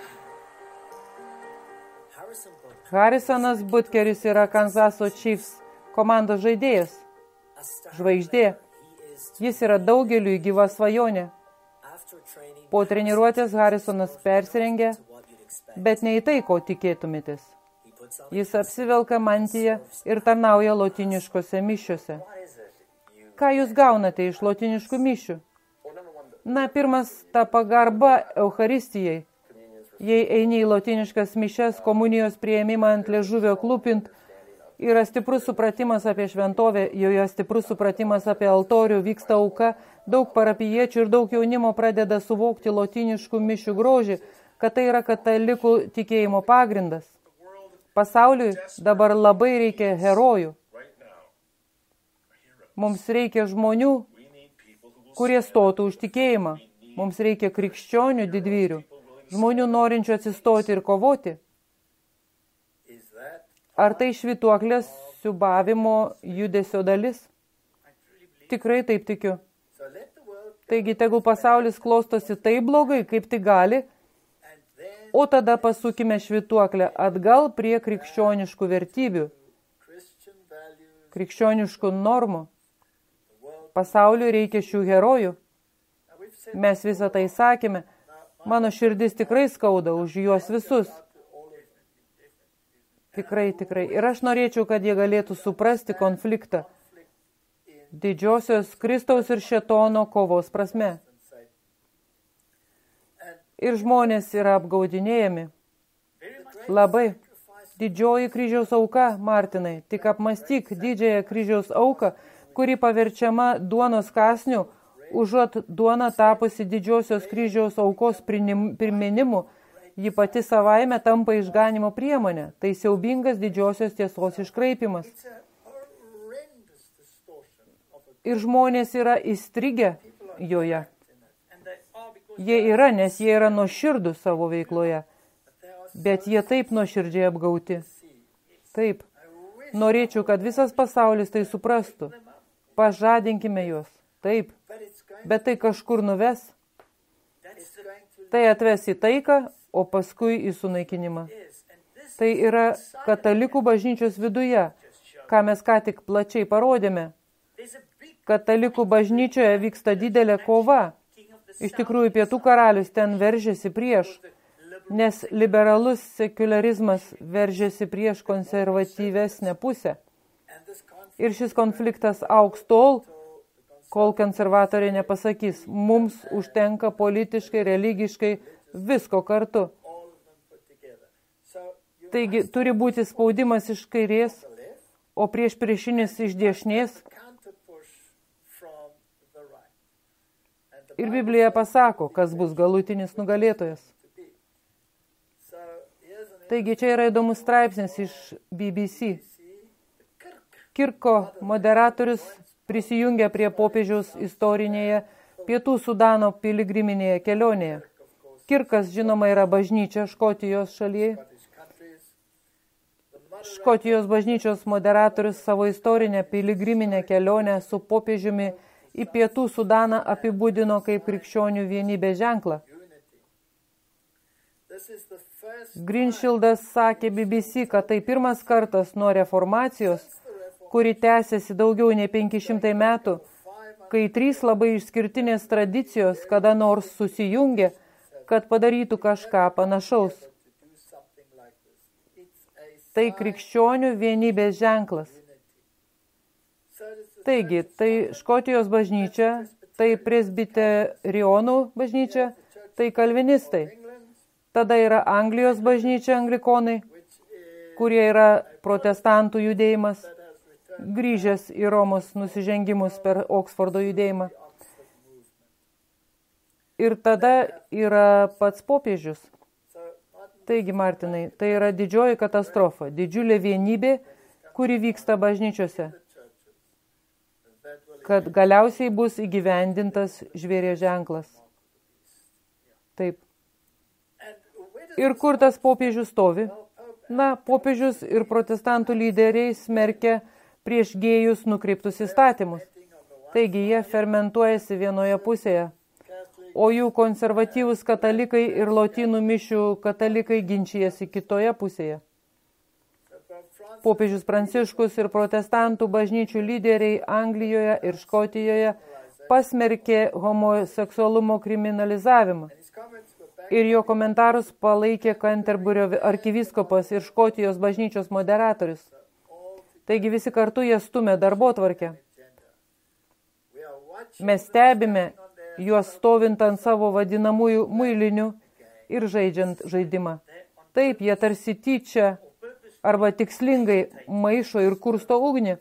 Harrisonas Butkeris yra Kansaso Chiefs komandos žaidėjas, žvaigždė. Jis yra daugeliui gyva svajonė. Po treniruotės Harrisonas persirengė, bet ne į tai, ko tikėtumėtės. Jis apsivelka mantiją ir tarnauja lotyniškose mišiuose. Ką jūs gaunate iš lotyniškų mišių? Na, pirmas, ta pagarba Eucharistijai. Jei eini į lotyniškas mišias, komunijos priėmimą ant liežuvio klūpint, yra stiprus supratimas apie šventovę, joje stiprus supratimas apie altorių, vyksta auka, daug parapijiečių ir daug jaunimo pradeda suvokti lotyniškų mišių grožį, kad tai yra katalikų tikėjimo pagrindas. Pasauliui dabar labai reikia herojų. Mums reikia žmonių, kurie stotų už tikėjimą. Mums reikia krikščionių didvyrių, žmonių norinčių atsistoti ir kovoti. Ar tai švytuoklės siūbavimo judesio dalis? Tikrai taip tikiu. Taigi, tegul pasaulis klostosi taip blogai, kaip tik gali, o tada pasukime švytuoklę atgal prie krikščioniškų vertybių, krikščioniškų normų. Pasauliui reikia šių herojų. Mes visą tai sakėme. Mano širdis tikrai skauda už juos visus. Tikrai, tikrai. Ir aš norėčiau, kad jie galėtų suprasti konfliktą didžiosios Kristaus ir šėtono kovos prasme. Ir žmonės yra apgaudinėjami. Labai. Didžioji kryžiaus auka, Martinai, tik apmąstyk didžiąją kryžiaus auką, kuri paverčiama duonos kąsniu, užuot duona tapusi didžiosios kryžiaus aukos priminimu, ji pati savaime tampa išganimo priemonė. Tai siaubingas didžiosios tiesos iškraipimas. Ir žmonės yra įstrigę joje. Jie yra, nes jie yra nuoširdūs savo veikloje. Bet jie taip nuoširdžiai apgauti. Taip. Norėčiau, kad visas pasaulis tai suprastų. Pažadinkime juos. Taip. Bet tai kažkur nuves. Tai atves į taiką, o paskui į sunaikinimą. Tai yra katalikų bažnyčios viduje, ką mes ką tik plačiai parodėme. Katalikų bažnyčioje vyksta didelė kova. Iš tikrųjų, pietų karalius ten veržėsi prieš, nes liberalus sekularizmas veržėsi prieš konservatyvesnę pusę. Ir šis konfliktas augs tol, kol konservatoriai nepasakys, mums užtenka politiškai, religiškai visko kartu. Taigi, turi būti spaudimas iš kairės, o priešinis iš dešinės. Ir Biblija pasako, kas bus galutinis nugalėtojas. Taigi, čia yra įdomus straipsnis iš BBC. Kirko moderatorius prisijungia prie popiežiaus istorinėje Pietų Sudano piligriminėje kelionėje. Kirkas, žinoma, yra bažnyčia Škotijos šalyje. Škotijos bažnyčios moderatorius savo istorinę piligriminę kelionę su popiežiumi į Pietų Sudaną apibūdino kaip krikščionių vienybės ženklą. Greenshildas sakė BBC, kad tai pirmas kartas nuo reformacijos, kuri tęsiasi daugiau nei 500 metų, kai 3 labai išskirtinės tradicijos kada nors susijungė, kad padarytų kažką panašaus. Tai krikščionių vienybės ženklas. Taigi, tai Škotijos bažnyčia, tai presbiterionų bažnyčia, tai kalvinistai. Tada yra Anglijos bažnyčia, anglikonai, kurie yra protestantų judėjimas, grįžęs į Romos nusižengimus per Oksfordo judėjimą. Ir tada yra pats popiežius. Taigi, Martinai, tai yra didžioji katastrofa, didžiulė vienybė, kuri vyksta bažnyčiose, kad galiausiai bus įgyvendintas žvėries ženklas. Taip. Ir kur tas popiežius stovi? Na, popiežius ir protestantų lyderiai smerkia prieš gėjus nukreiptus įstatymus. Taigi jie fermentuojasi vienoje pusėje, o jų konservatyvūs katalikai ir lotynų mišių katalikai ginčijasi kitoje pusėje. Popiežius Pranciškus ir protestantų bažnyčių lyderiai Anglijoje ir Škotijoje pasmerkė homoseksualumo kriminalizavimą. Ir jo komentarus palaikė Canterburio arkivyskupas ir Škotijos bažnyčios moderatorius. Taigi visi kartu jie stumia darbotvarkę. Mes stebime juos stovint ant savo vadinamųjų muilinių ir žaidžiant žaidimą. Taip, jie tarsi tyčia arba tikslingai maišo ir kursto ugnį.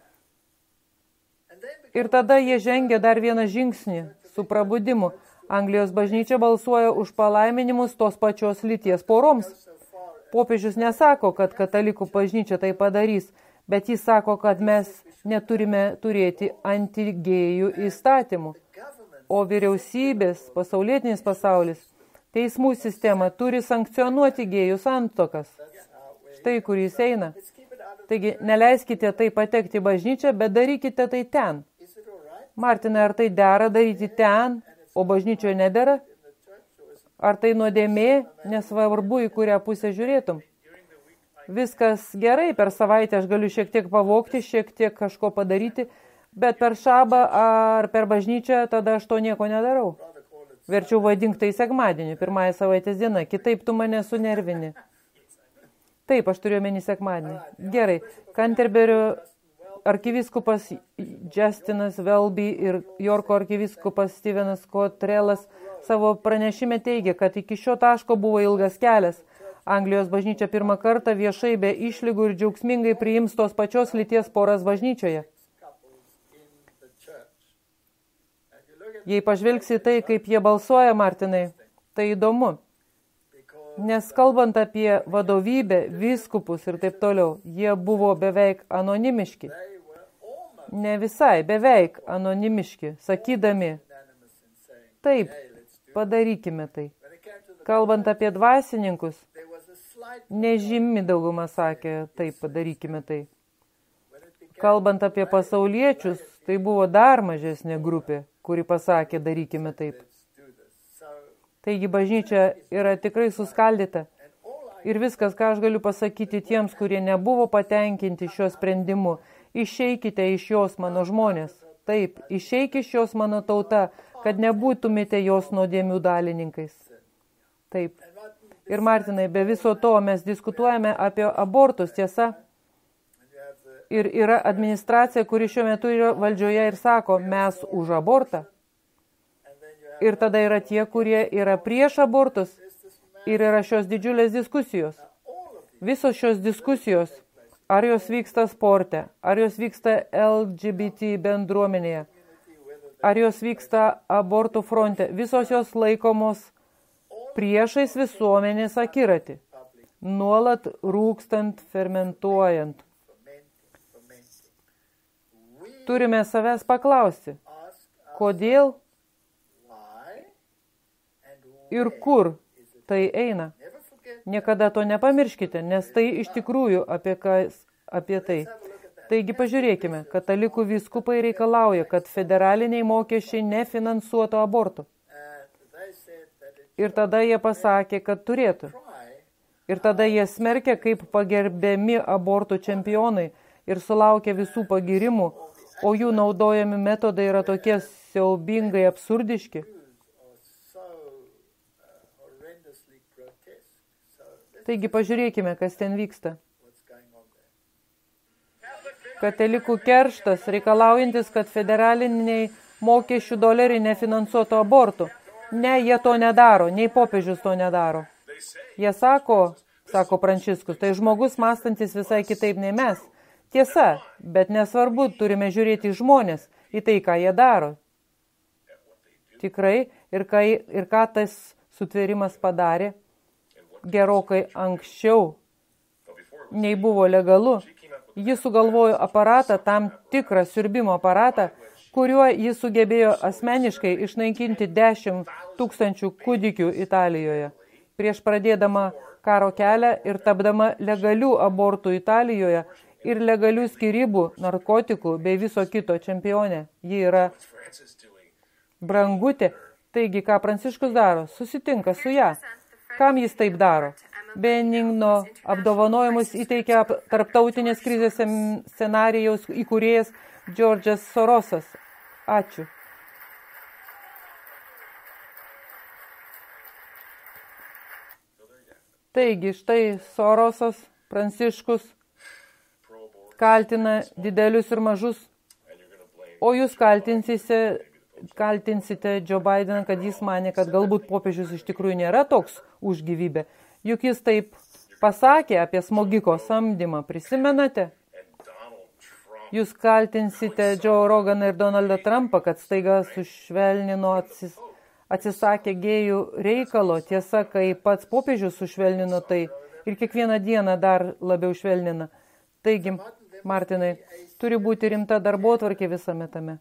Ir tada jie žengia dar vieną žingsnį su prabudimu. Anglijos bažnyčia balsuoja už palaiminimus tos pačios lyties poroms. Popiežius nesako, kad katalikų bažnyčia tai padarys, bet jis sako, kad mes neturime turėti antigėjų įstatymų. O vyriausybės, pasaulietinis pasaulis, teismų sistema turi sankcionuoti gėjų santuokas. Štai kur jis eina. Taigi, neleiskite tai patekti į bažnyčią, bet darykite tai ten. Martinai, ar tai dera daryti ten, o bažnyčioje nedera? Ar tai nuodėmė, nesvarbu, į kurią pusę žiūrėtum? Viskas gerai, per savaitę aš galiu šiek tiek pavogti, šiek tiek kažko padaryti, bet per šabą ar per bažnyčią tada aš to nieko nedarau. Verčiau vadink tai sekmadienį, pirmąją savaitės dieną, kitaip tu mane sunervini. Taip, aš turiu omeny sekmadienį. Gerai, Canterburio arkivyskupas Justinas Welby ir Yorko arkivyskupas Stevenas Cottrellas savo pranešime teigia, kad iki šio taško buvo ilgas kelias. Anglijos bažnyčia pirmą kartą viešai be išlygų ir džiaugsmingai priims tos pačios lyties poras bažnyčioje. Jei pažvelgsi tai, kaip jie balsuoja, Martinai, tai įdomu. Nes kalbant apie vadovybę, vyskupus ir taip toliau, jie buvo beveik anonimiški. Ne visai, beveik anonimiški, sakydami, taip, padarykime tai. Kalbant apie dvasininkus, nežymi dauguma sakė, taip, padarykime tai. Kalbant apie pasauliečius, tai buvo dar mažesnė grupė, kuri pasakė, darykime taip. Taigi bažnyčia yra tikrai suskaldyta. Ir viskas, ką aš galiu pasakyti tiems, kurie nebuvo patenkinti šiuo sprendimu, išeikite iš jos, mano žmonės. Taip, išeik iš jos, mano tauta, kad nebūtumėte jos nuodėmių dalininkais. Taip. Ir Martinai, be viso to mes diskutuojame apie abortus, tiesa? Ir yra administracija, kuri šiuo metu yra valdžioje ir sako, mes už abortą. Ir tada yra tie, kurie yra prieš abortus. Ir yra šios didžiulės diskusijos. Visos šios diskusijos, ar jos vyksta sporte, ar jos vyksta LGBT bendruomenėje, ar jos vyksta abortų fronte, visos jos laikomos priešais visuomenės akiratį, nuolat rūkstant, fermentuojant. Turime savęs paklausti, kodėl ir kur tai eina. Niekada to nepamirškite, nes tai iš tikrųjų apie tai. Taigi pažiūrėkime, katalikų vyskupai reikalauja, kad federaliniai mokesčiai nefinansuotų abortų. Ir tada jie pasakė, kad turėtų. Ir tada jie smerkia kaip pagerbiami abortų čempionai ir sulaukia visų pagirimų, o jų naudojami metodai yra tokie siaubingai absurdiški. Taigi pažiūrėkime, kas ten vyksta. Katalikų kerštas, reikalaujantis, kad federaliniai mokesčių doleriai nefinansuotų abortų. Ne, jie to nedaro, nei popiežius to nedaro. Jie sako Pranciškus, tai žmogus mąstantis visai kitaip nei mes. Tiesa, bet nesvarbu, turime žiūrėti į žmonės, į tai, ką jie daro. Tikrai, ir ką tas sutvėrimas padarė, gerokai anksčiau, nei buvo legalu. Jis sugalvojo aparatą, tam tikrą siurbimo aparatą, kuriuo jis sugebėjo asmeniškai išnaikinti 10 000 kūdikių Italijoje. Prieš pradėdama karo kelią ir tapdama legalių abortų Italijoje, ir legalių skyrybų, narkotikų bei viso kito čempionė. Ji yra brangutė. Taigi, ką Pranciškus daro? Susitinka su ją. Kam jis taip daro? Benigno apdovanojimus įteikia tarptautinės krizės scenarijaus įkūrėjas George'as Sorosas. Ačiū. Taigi, štai Sorosas, Pranciškus kaltina didelius ir mažus, o jūs kaltinsite Joe Bideną, kad jis manė, kad galbūt popiežius iš tikrųjų nėra toks už gyvybę. Juk jis taip pasakė apie smogiko samdymą, prisimenate? Jūs kaltinsite Joe Roganą ir Donaldą Trumpą, kad staiga sušvelnino atsisakė gėjų reikalo. Tiesa, kai pats popiežius sušvelnino tai ir kiekvieną dieną dar labiau švelnina. Taigi, Martinai, turi būti rimta darbotvarkė visame tame.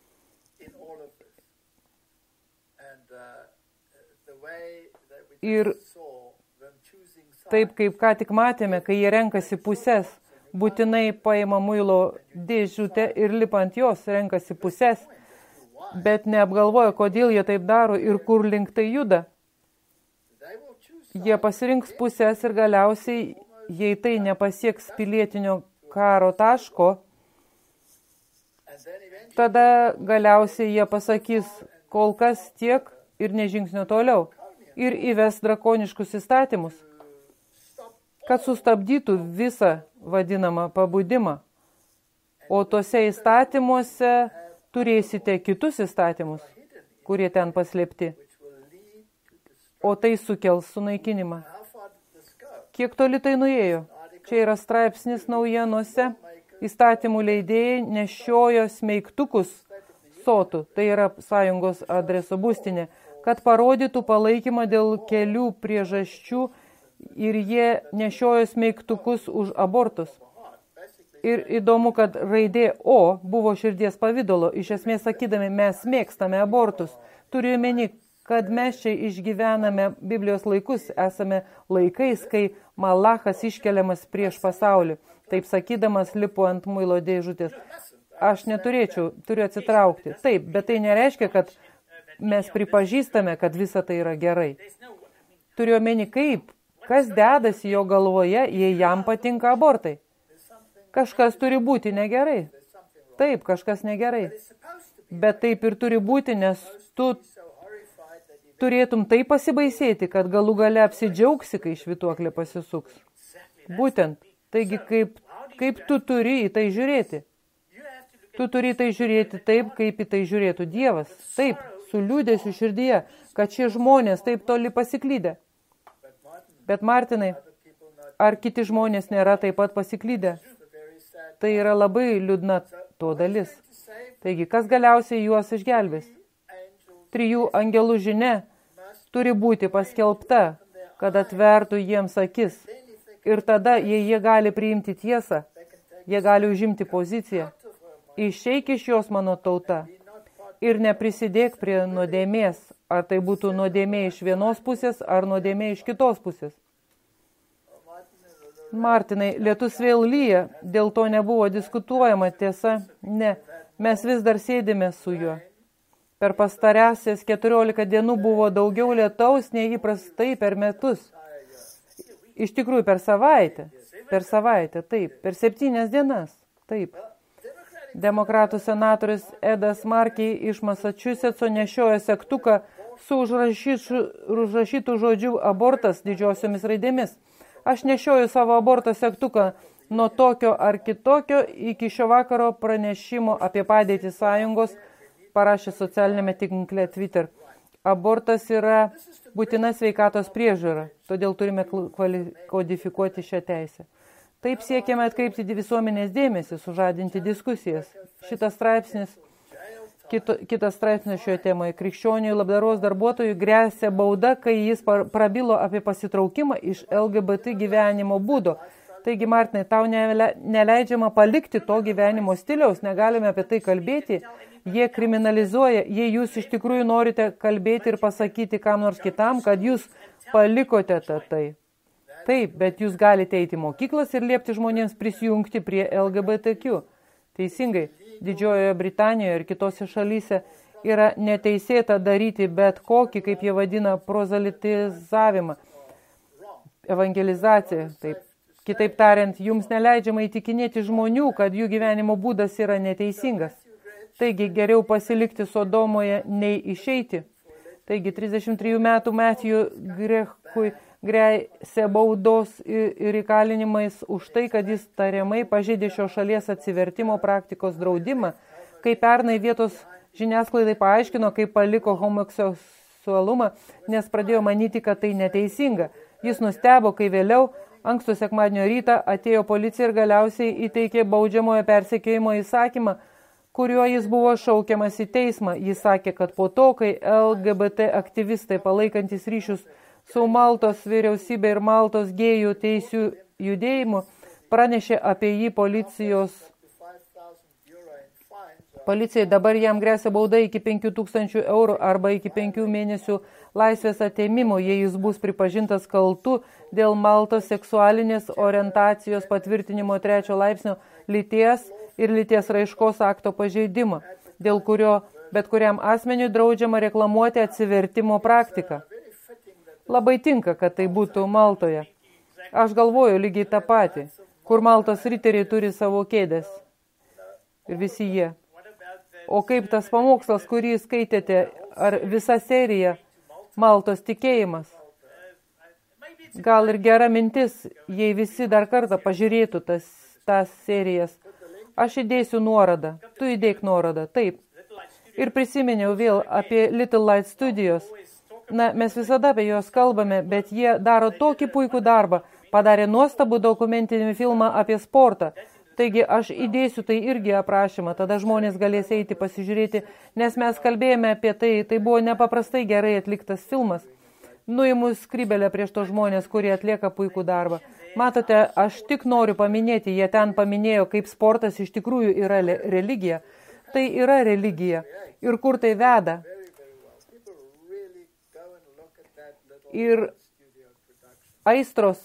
Ir taip, kaip ką tik matėme, kai jie renkasi pusės, būtinai paima muilo dėžutę ir lipant jos renkasi pusės, bet neapgalvoja, kodėl jie taip daro ir kur link tai juda. Jie pasirinks pusės ir galiausiai, jei tai nepasieks pilietinio karo taško, tada galiausiai jie pasakys, kol kas tiek ir nežingsnio toliau ir įves drakoniškus įstatymus, kad sustabdytų visą vadinamą pabudimą. O tose įstatymuose turėsite kitus įstatymus, kurie ten paslėpti. O tai sukels sunaikinimą. Kiek toli tai nuėjo? Čia yra straipsnis naujienose. Įstatymų leidėjai nešiojo smeigtukus sotų, tai yra sąjungos adreso būstinė, kad parodytų palaikymą dėl kelių priežasčių ir jie nešiojo smeigtukus už abortus. Ir įdomu, kad raidė O buvo širdies pavidalo, iš esmės sakydami, mes mėgstame abortus. Turiu meni, kad mes čia išgyvename Biblijos laikus, esame laikais, kai Malachas iškeliamas prieš pasaulį. Taip sakydamas, lipu ant muilo dėžutės. Aš turiu atsitraukti. Taip, bet tai nereiškia, kad mes pripažįstame, kad visa tai yra gerai. Turiu meni, kas dedasi jo galvoje, jei jam patinka abortai. Kažkas turi būti negerai. Taip, kažkas negerai. Bet taip ir turi būti, nes tu turėtum taip pasibaisėti, kad galų gale apsidžiaugsi, kai švytuoklė pasisuks. Būtent. Taigi, kaip tu turi į tai žiūrėti? Tu turi į tai žiūrėti taip, kaip į tai žiūrėtų Dievas. Taip, su liūdėsiu širdyje, kad šie žmonės taip toli pasiklydę. Bet Martinai, ar kiti žmonės nėra taip pat pasiklydę? Tai yra labai liūdna to dalis. Taigi, kas galiausiai juos išgelbės? 3 angelų žinia turi būti paskelbta, kad atvertų jiems akis. Ir tada, jei jie gali priimti tiesą, jie gali užimti poziciją. Išeik iš jos, mano tauta, ir neprisidėk prie nuodėmės, ar tai būtų nuodėmė iš vienos pusės, ar nuodėmė iš kitos pusės. Martinai, lietus vėl lyja, dėl to nebuvo diskutuojama, tiesa? Ne, mes vis dar sėdime su juo. Per pastarąsias 14 dienų buvo daugiau lietaus nei įprastai per metus. Iš tikrųjų, per savaitę, taip, per 7 dienas, taip. Demokratų senatorius Edas Markey iš Masačusetso nešiojo segtuką su užrašytų žodžiu abortas didžiosiomis raidėmis. Aš nešioju savo aborto segtuką nuo tokio ar kitokio iki šio vakaro pranešimo apie padėtį sąjungos, parašė socialinėme tinkle Twitter. Abortas yra būtina sveikatos priežiūra, todėl turime kodifikuoti šią teisę. Taip siekiame atkreipti visuomenės dėmesį, sužadinti diskusijas. Kitas straipsnis šioje temoje. Krikščionių labdaros darbuotojų gresia bauda, kai jis prabilo apie pasitraukimą iš LGBT gyvenimo būdo. Taigi, Martinai, tau neleidžiama palikti to gyvenimo stiliaus, negalime apie tai kalbėti. Jie kriminalizuoja, jei jūs iš tikrųjų norite kalbėti ir pasakyti kam nors kitam, kad jūs palikote tai. Taip, bet jūs galite eiti į mokyklas ir liepti žmonėms prisijungti prie LGBTQ. Teisingai, Didžiojoje Britanijoje ir kitose šalyse yra neteisėta daryti bet kokį, kaip jie vadina, prozalitizavimą, evangelizaciją. Taip. Kitaip tariant, jums neleidžiama įtikinėti žmonių, kad jų gyvenimo būdas yra neteisingas. Taigi geriau pasilikti Sodomoje, nei išeiti. Taigi 33 metų Matthew Grechui grėsė baudos ir įkalinimais už tai, kad jis tariamai pažeidė šios šalies atsivertimo praktikos draudimą, kai pernai vietos žiniasklaidai paaiškino, kaip paliko homoseksualumą, nes pradėjo manyti, kad tai neteisinga. Jis nustebo, kai vėliau, ankstų sekmadienio rytą, atėjo policija ir galiausiai įteikė baudžiamojo persekiojimo įsakymą, kuriuo jis buvo šaukiamas į teismą. Jis sakė, kad po to, kai LGBT aktyvistai palaikantis ryšius su Maltos vyriausybė ir Maltos gėjų teisių judėjimu pranešė apie jį Policijai dabar jam grėsia bauda iki 5 000 eurų arba iki 5 mėnesių laisvės atėmimo, jei jis bus pripažintas kaltu dėl Maltos seksualinės orientacijos patvirtinimo 3 laipsnio lyties ir lyties raiškos akto pažeidimo, dėl kurio bet kuriam asmeniui draudžiama reklamuoti atsivertimo praktiką. Labai tinka, kad tai būtų Maltoje. Aš galvoju lygiai tą patį, kur Maltos riteriai turi savo kėdės. Ir visi jie. O kaip tas pamokslas, kurį skaitėte, ar visa serija Maltos tikėjimas? Gal ir gera mintis, jei visi dar kartą pažiūrėtų tas serijas. Aš įdėsiu nuorodą. Tu įdėk nuorodą. Taip. Ir prisiminiau vėl apie Little Light Studios. Na, mes visada apie juos kalbame, bet jie daro tokį puikų darbą. Padarė nuostabų dokumentinį filmą apie sportą. Taigi aš įdėsiu tai irgi aprašymą, tada žmonės galės eiti pasižiūrėti, nes mes kalbėjome apie tai, tai buvo nepaprastai gerai atliktas filmas. Nuimu skrybelę prieš to žmonės, kurie atlieka puikų darbą. Matote, aš tik noriu paminėti, jie ten paminėjo, kaip sportas iš tikrųjų yra religija. Tai yra religija. Ir kur tai veda? Ir aistros.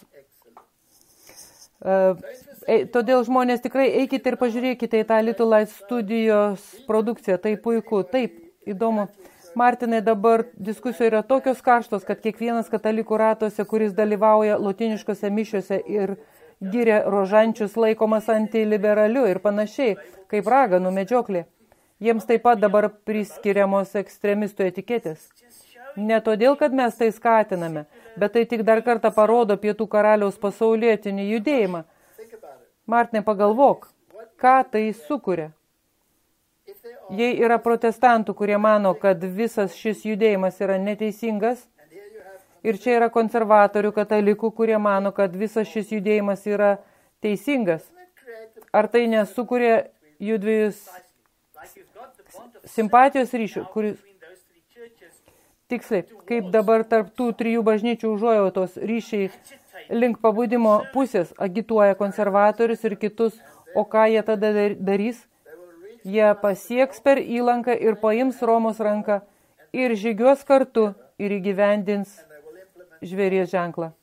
Todėl žmonės tikrai eikite ir pažiūrėkite į tą Little Light Studios produkciją. Tai puiku, taip, įdomu. Martinai, dabar diskusijos yra tokios karštos, kad kiekvienas katalikų ratuose, kuris dalyvauja lotiniškose mišiuose ir giria rožančius, laikomas antiliberaliu ir panašiai, kaip raganų medžioklė. Jiems taip pat dabar priskiriamos ekstremistų etiketės. Ne todėl, kad mes tai skatiname, bet tai tik dar kartą parodo Pietų karaliaus pasaulietinį judėjimą. Martinai, pagalvok, ką tai sukuria. Jei yra protestantų, kurie mano, kad visas šis judėjimas yra neteisingas, ir čia yra konservatorių katalikų, kurie mano, kad visas šis judėjimas yra teisingas, ar tai nesukuria jų dviejus simpatijos ryšių, kuris tiksliai, kaip dabar tarp tų 3 bažnyčių užuojautos ryšiai link pabudimo pusės agituoja konservatorius ir kitus, o ką jie tada darys? Jie pasieks per įlanką ir paims Romos ranką ir žygiuos kartu ir įgyvendins žvėries ženklą.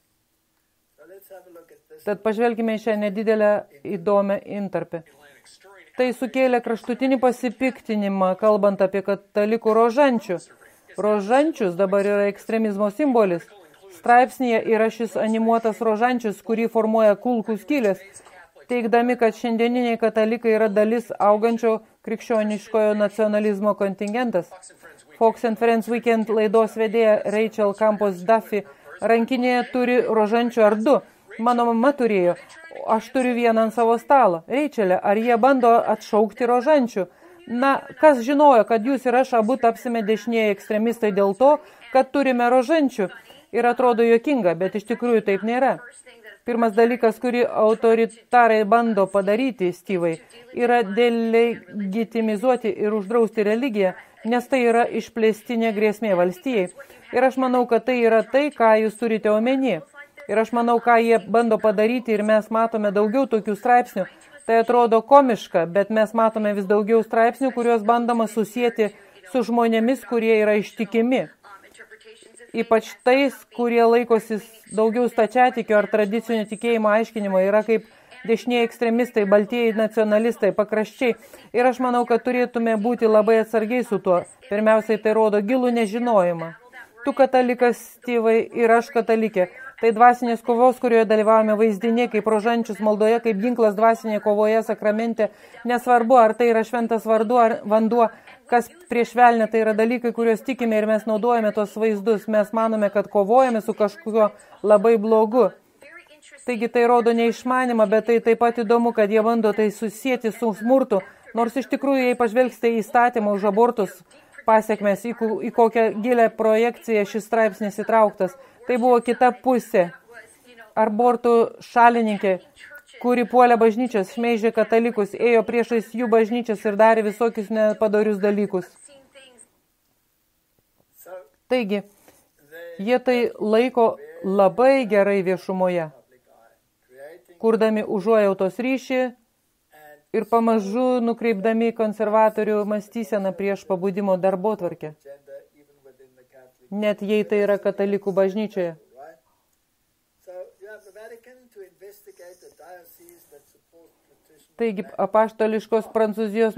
Tad pažvelgime šią nedidelę įdomią intarpę. Tai sukėlė kraštutinį pasipiktinimą, kalbant apie katalikų rožančių. Rožančius dabar yra ekstremizmo simbolis. Straipsnėje yra šis animuotas rožančius, kurį formuoja kulkų skylės, teigdami, kad šiandieniniai katalikai yra dalis augančio krikščioniškojo nacionalizmo kontingentas. Fox and Friends Weekend laidos vedėja Rachel Campos Duffy rankinėje turi rožančių ar 2. Mano mama turėjo, aš turiu vieną ant savo stalo. Rachelė, ar jie bando atšaukti rožančių? Na, kas žinojo, kad jūs ir aš abu tapsime dešinieji ekstremistai dėl to, kad turime rožančių? Ir atrodo juokinga, bet iš tikrųjų taip nėra. Pirmas dalykas, kurį autoritarai bando padaryti, Styvai, yra delegitimizuoti ir uždrausti religiją, nes tai yra išplėstinė grėsmė valstijai. Ir aš manau, kad tai yra tai, ką jūs turite omenyje. Ir aš manau, ką jie bando padaryti ir mes matome daugiau tokių straipsnių. Tai atrodo komiška, bet mes matome vis daugiau straipsnių, kuriuos bandoma susijęti su žmonėmis, kurie yra ištikimi. ypač tais, kurie laikosi daugiau stačiatikio ar tradicinio tikėjimo aiškinimo, yra kaip dešinieji ekstremistai, baltieji nacionalistai, pakraščiai. Ir aš manau, kad turėtume būti labai atsargiai su tuo. Pirmiausiai, tai rodo gilų nežinojimą. Tu katalikas, tėvai, ir aš katalikė. Tai dvasinės kovos, kurioje dalyvavome vaizdiniai, kaip rožančius maldoje, kaip ginklas dvasinėje kovoje sakramente. Nesvarbu, ar tai yra šventas vanduo, kas prieš velnę, tai yra dalykai, kuriuos tikime ir mes naudojame tos vaizdus. Mes manome, kad kovojame su kažkuo labai blogu. Taigi tai rodo neišmanimą, bet tai taip pat įdomu, kad jie bando tai susijęti su smurtu. Nors iš tikrųjų, jei pažvelgsite į įstatymą už abortus pasiekmes, į kokią gilę projekciją šis straipsnis įtrauktas, tai buvo kita pusė. Abortų šalininkė, kuri puolė bažnyčias, šmeižė katalikus, ėjo priešais jų bažnyčias ir darė visokius nepadorius dalykus. Taigi, jie tai laiko labai gerai viešumoje, kurdami užuojautos ryšį ir pamažu nukreipdami konservatorių mąstyseną prieš pabudimo darbotvarkę, net jei tai yra katalikų bažnyčioje. Taigi, apaštališkos Prancūzijos,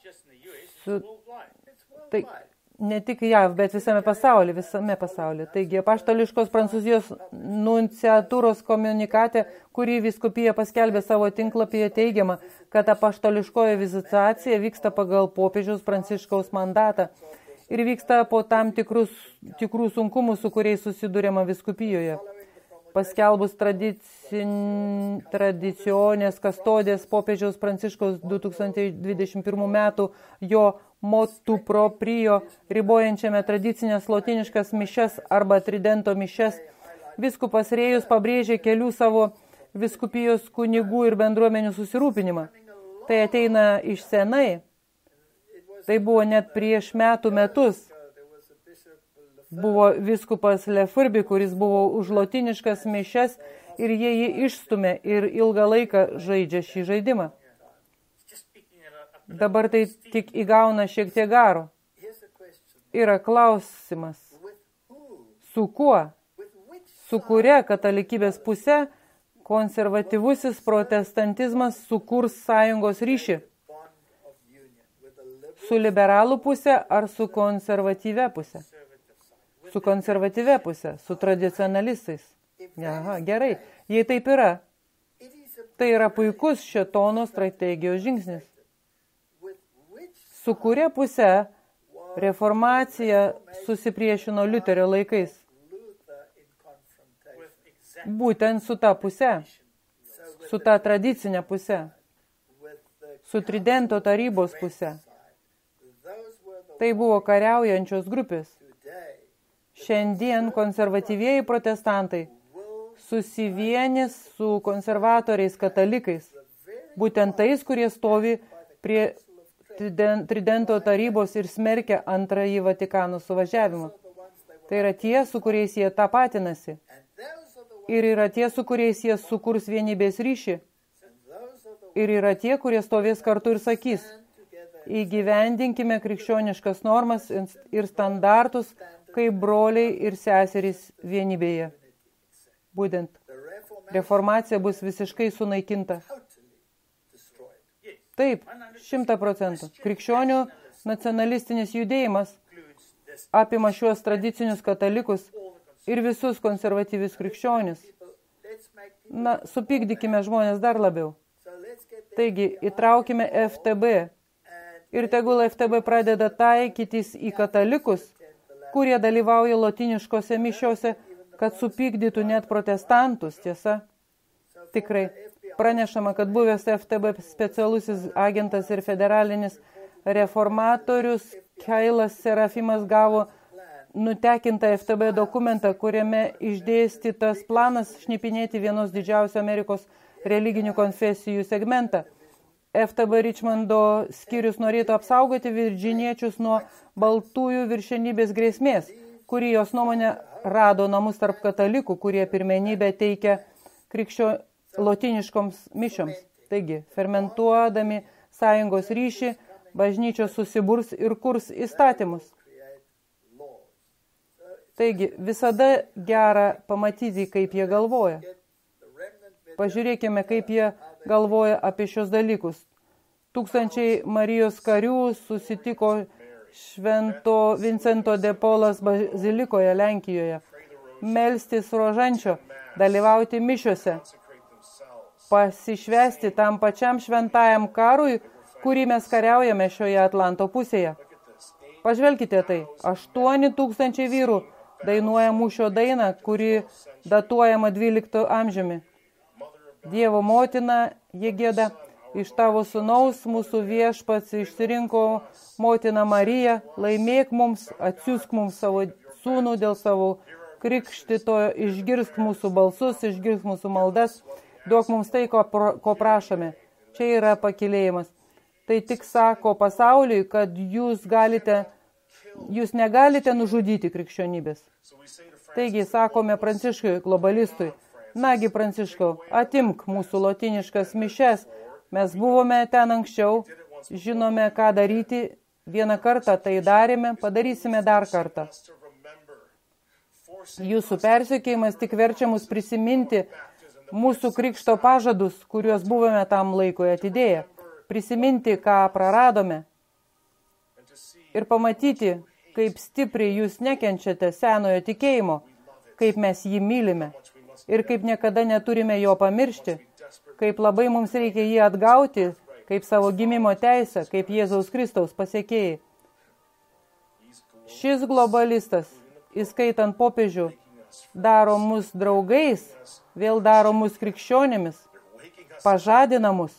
tai ne tik JAV, bet visame pasaulyje. Taigi, apaštališkos Prancūzijos nunciatūros komunikate, kurį vyskupija paskelbė savo tinklapyje, teigiama, kad apaštališkoji vizitacija vyksta pagal popiežiaus Pranciškaus mandatą ir vyksta po tam tikrų sunkumų, su kuriais susidūrėma vyskupijoje. Paskelbus tradicionės kastodės popiežiaus Pranciškaus 2021 metų jo motu proprio ribojančiame tradicinės lotiniškas mišes arba tridento mišes, vyskupas Rėjus pabrėžė kelių savo vyskupijos kunigų ir bendruomenių susirūpinimą. Tai ateina iš senai. Tai buvo net prieš metus. Buvo vyskupas Lefurbi, kuris buvo už lotiniškas mišes ir jie jį išstumė ir ilgą laiką žaidžia šį žaidimą. Dabar tai tik įgauna šiek tiek garo. Yra klausimas, su kuo, su kuria katalikybės pusė konservatyvusis protestantizmas sukurs sąjungos ryšį? Su liberalų pusė ar su konservatyvia pusė? Su konservatyvia pusė, su tradicionalistais. Aha, gerai. Jei taip yra, tai yra puikus šėtono strategijos žingsnis. Su kuria pusė reformacija susipriešino Liuterio laikais? Būtent su ta pusė, su ta tradicinė pusė, su Tridento tarybos pusė. Tai buvo kariaujančios grupės. Šiandien konservatyvieji protestantai susivienys su konservatoriais katalikais, būtent tais, kurie stovi prie Tridento tarybos ir smerkia antrąjį Vatikano suvažiavimą. Tai yra tie, su kuriais jie tapatinasi. Ir yra tie, su kuriais jie sukurs vienybės ryšį. Ir yra tie, kurie stovės kartu ir sakys, įgyvendinkime krikščioniškas normas ir standartus, kaip broliai ir seserys vienybėje. Būtent reformacija bus visiškai sunaikinta. Taip, 100%. Krikščionių nacionalistinis judėjimas apima šiuos tradicinius katalikus ir visus konservatyvius krikščionis. Na, supykdykime žmonės dar labiau. Taigi, įtraukime FTB ir tegul FTB pradeda taikytis į katalikus, kurie dalyvauja lotiniškose mišiose, kad supykdytų net protestantus, tiesa. Tikrai. Pranešama, kad buvęs FTB specialusis agentas ir federalinis reformatorius Kailas Serafimas gavo nutekintą FTB dokumentą, kuriame išdėstytas planas šnipinėti vienos didžiausių Amerikos religinių konfesijų segmentą. FTB Richmondo skyrius norėtų apsaugoti virdžiniečius nuo baltųjų viršenybės grėsmės, kuri jos nuomonė rado namus tarp katalikų, kurie pirmenybę teikia lotiniškoms mišioms. Taigi, fermentuodami sąjungos ryšį, bažnyčios susiburs ir kurs įstatymus. Taigi, visada gera pamatyti, kaip jie galvoja. Pažiūrėkime, kaip jie galvoja apie šios dalykus. Tūkstančiai Marijos karių susitiko Švento Vincento de Paulas bazilikoje Lenkijoje. Melstis rožančio, dalyvauti mišiuose, pasišvesti tam pačiam šventajam karui, kurį mes kariaujame šioje Atlanto pusėje. Pažvelkite tai, 8,000 vyrų dainuoja mūšio dainą, kuri datuojama 12 amžiumi. Dievo motina, jie gieda, iš tavo sūnaus mūsų viešpats išsirinko motiną Mariją, laimėk mums, atsiųsk mums savo sūnų dėl savo krikštitojo, išgirsk mūsų balsus, išgirsk mūsų maldas, duok mums tai, ko prašome. Čia yra pakylėjimas. Tai tik sako pasauliui, kad jūs negalite nužudyti krikščionybės. Taigi, sakome Pranciškui, globalistui, nagi Pranciškau, atimk mūsų lotiniškas mišes, mes buvome ten anksčiau, žinome, ką daryti, vieną kartą tai darėme, padarysime dar kartą. Jūsų persekiojimas tik verčia mus prisiminti mūsų krikšto pažadus, kuriuos buvome tam laikui atidėję. Prisiminti, ką praradome. Ir pamatyti, kaip stipriai jūs nekenčiate senojo tikėjimo, kaip mes jį mylime. Ir kaip niekada neturime jo pamiršti, kaip labai mums reikia jį atgauti, kaip savo gimimo teisę, kaip Jėzaus Kristaus pasekėjai. Šis globalistas, įskaitant popiežių, daro mus draugais, vėl daro mus krikščionimis, pažadina mus.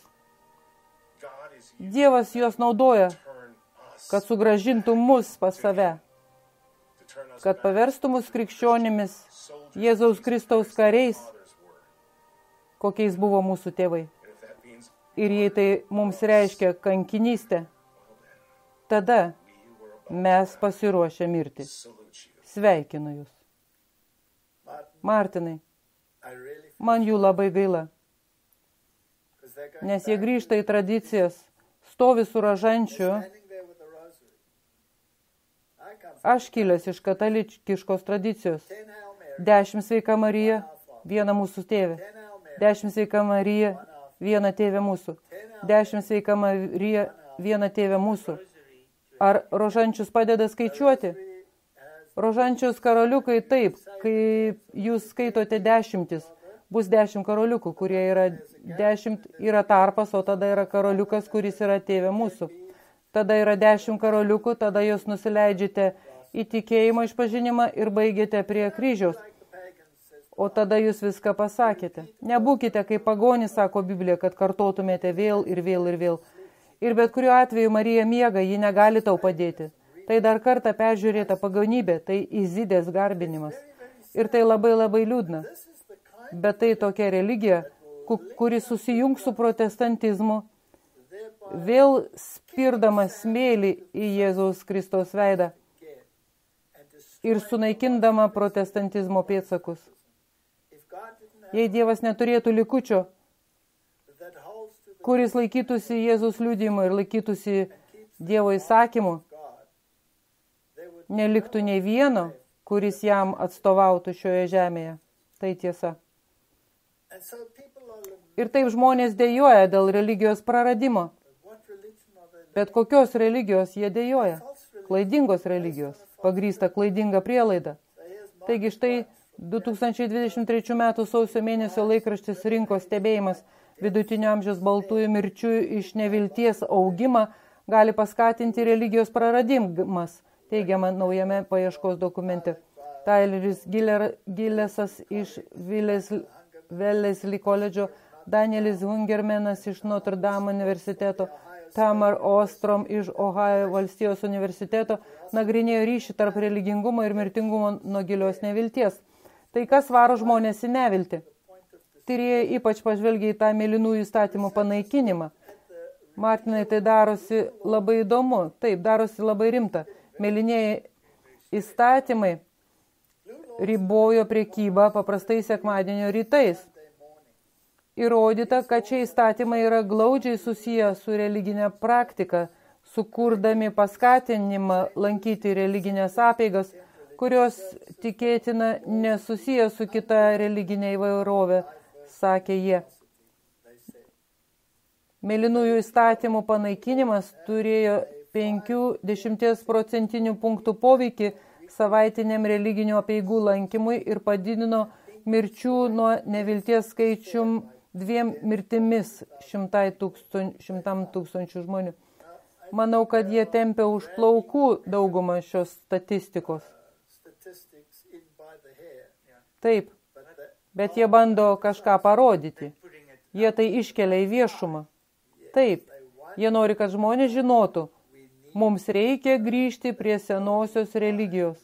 Dievas juos naudoja, kad sugrąžintų mus pas save, kad paverstų mus krikščionimis, Jėzaus Kristaus kariais, kokiais buvo mūsų tėvai. Ir jei tai mums reiškia kankinystę, tada mes pasiruošę mirti. Sveikinu jūs. Martinai, man jų labai gaila, nes jie grįžta į tradicijas, stovi su rožančiu. Aš kilęs iš katalikiškos tradicijos. 10 sveika Marija, viena mūsų tėvė. 10 sveika Marija, viena tėvė mūsų. 10 sveika Marija, viena tėvė mūsų. Ar rožančius padeda skaičiuoti? Rožančiaus karoliukai taip, kai jūs skaitote 10, bus 10 karoliukų, kurie yra 10, yra tarpas, o tada yra karoliukas, kuris yra tėvė mūsų. Tada yra 10 karoliukų, tada jūs nusileidžiate į tikėjimo išpažinimą ir baigėte prie kryžiaus. O tada jūs viską pasakėte. Nebūkite kaip pagonys, sako Biblija, kad kartotumėte vėl ir vėl ir vėl. Ir bet kuriuo atveju Marija miega, ji negali tau padėti. Tai dar kartą peržiūrėta pagonybė, tai Izidės garbinimas. Ir tai labai labai liūdna. Bet tai tokia religija, kuri susijungs su protestantizmu, vėl spirdama smėlį į Jėzaus Kristaus veidą ir sunaikindama protestantizmo pėdsakus. Jei Dievas neturėtų likučio, kuris laikytųsi Jėzaus liudijimo ir laikytųsi Dievo įsakymų, neliktų nei vieno, kuris jam atstovautų šioje žemėje. Tai tiesa. Ir taip žmonės dejuoja dėl religijos praradimo. Bet kokios religijos jie dejuoja? Klaidingos religijos, pagrįsta klaidinga prielaida. Taigi štai 2023 metų sausio mėnesio laikraštis Rinkos stebėjimas vidutinio amžiaus baltųjų mirčių iš nevilties augimą gali paskatinti religijos praradimas, teigiama naujame paieškos dokumente. Tyleris Gillesas iš Wellesley koledžo, Danielis Hungermanas iš Notre Dame universiteto, Tamar Ostrom iš Ohajo valstijos universiteto nagrinėjo ryšį tarp religingumo ir mirtingumo nuo gilios nevilties. Tai kas varo žmonės į neviltį? Tyrėjai ypač pažvelgia į tą mėlynųjų įstatymų panaikinimą. Martinai, tai darosi labai įdomu, taip, darosi labai rimta. Mėlynieji įstatymai ribojo prekybą paprastai sekmadienio rytais. Įrodyta, kad šie įstatymai yra glaudžiai susiję su religinė praktika, sukurdami paskatinimą lankyti religinės apeigas, kurios tikėtina nesusiję su kita religinė įvairovė, sakė jie. Mėlynųjų įstatymų panaikinimas turėjo 50% punktų poveikį savaitiniam religinių apeigų lankymui ir padidino mirčių nuo nevilties skaičium 2 mirtimis 100 tūkstančių žmonių. Manau, kad jie tempia už plaukų daugumą šios statistikos. Taip, bet jie bando kažką parodyti. Jie tai iškelia į viešumą. Taip, jie nori, kad žmonės žinotų, mums reikia grįžti prie senosios religijos.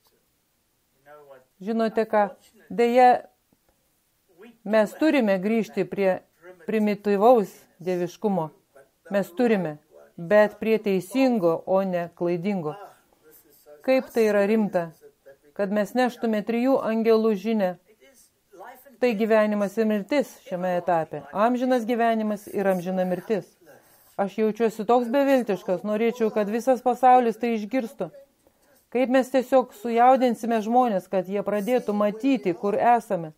Žinote ką? Deja, mes turime grįžti prie primityvaus dieviškumo. Mes turime, bet prie teisingo, o ne klaidingo. Kaip tai yra rimta, kad mes neštume 3 angelų žinę. Tai gyvenimas ir mirtis šiame etape. Amžinas gyvenimas ir amžina mirtis. Aš jaučiuosi toks beviltiškas, norėčiau, kad visas pasaulis tai išgirstų. Kaip mes tiesiog sujaudinsime žmonės, kad jie pradėtų matyti, kur esame.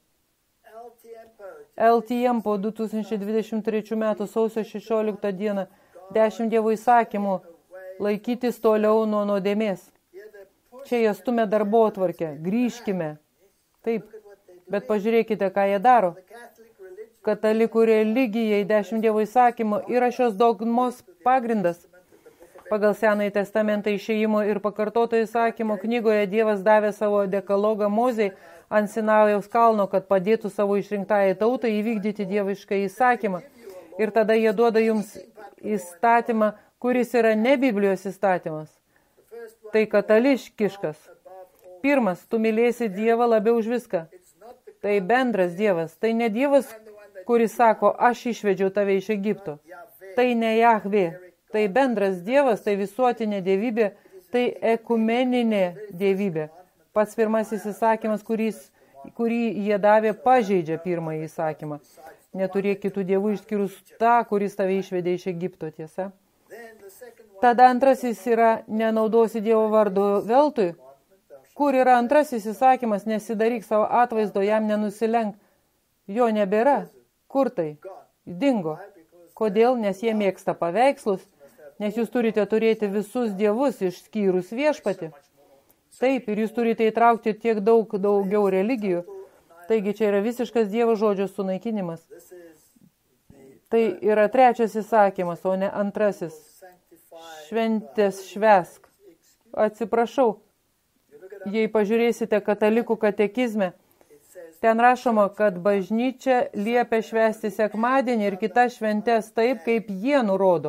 LTM po 2023 metų sausio 16 dieną 10 Dievo įsakymų laikytis toliau nuo nuodėmės. Čia jie stumia darbotvarkę. Grįžkime. Taip. Bet pažiūrėkite, ką jie daro. Katalikų religijai 10 Dievo įsakymų yra šios dogmos pagrindas. Pagal Senąjį testamentą išėjimo ir pakartoto įsakymo knygoje Dievas davė savo dekalogą Mozei ant Sinajaus kalno, kad padėtų savo išrinktąjai tautai įvykdyti dievišką įsakymą. Ir tada jie duoda jums įstatymą, kuris yra ne Biblijos įstatymas. Tai katalikiškas. Pirmas, tu mylėsi Dievą labiau už viską. Tai bendras Dievas. Tai ne Dievas, kuris sako, aš išvedžiau tave iš Egipto. Tai ne Jahvė. Tai bendras Dievas, tai visuotinė dievybė, tai ekumeninė dievybė. Pats pirmasis įsakymas, kurį jie davė, pažeidžia pirmąjį įsakymą. Neturėk kitų dievų išskyrus tą, kuris tave išvedė iš Egipto, tiesa. Tada antrasis yra, nenaudosi Dievo vardo veltui. Kur yra antrasis įsakymas, nesidaryk savo atvaizdo, jam nenusilenk. Jo nebėra. Kur tai? Dingo. Kodėl? Nes jie mėgsta paveikslus, nes jūs turite turėti visus dievus išskyrus viešpatį. Taip, ir jūs turite įtraukti tiek daugiau religijų. Taigi čia yra visiškas Dievo žodžio sunaikinimas. Tai yra trečias įsakymas, o ne antrasis. Šventės švęsk. Atsiprašau, jei pažiūrėsite katalikų katekizme, ten rašoma, kad bažnyčia liepia švęsti sekmadienį ir kitas šventes taip, kaip jie nurodo.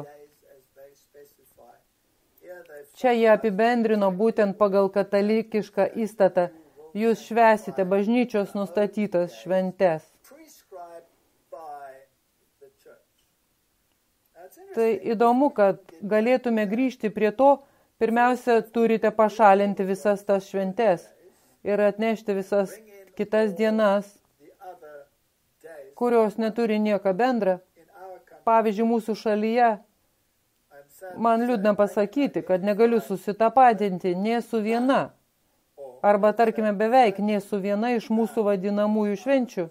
Čia jie apibendrino būtent pagal katalikišką įstatą. Jūs švęsite bažnyčios nustatytas šventes. Tai įdomu, kad galėtume grįžti prie to, pirmiausia, turite pašalinti visas tas šventes ir atnešti visas kitas dienas, kurios neturi nieko bendra. Pavyzdžiui, mūsų šalyje, man liūdna pasakyti, kad negaliu susitapatinti nė su viena, arba, tarkime, beveik nė su viena iš mūsų vadinamųjų švenčių.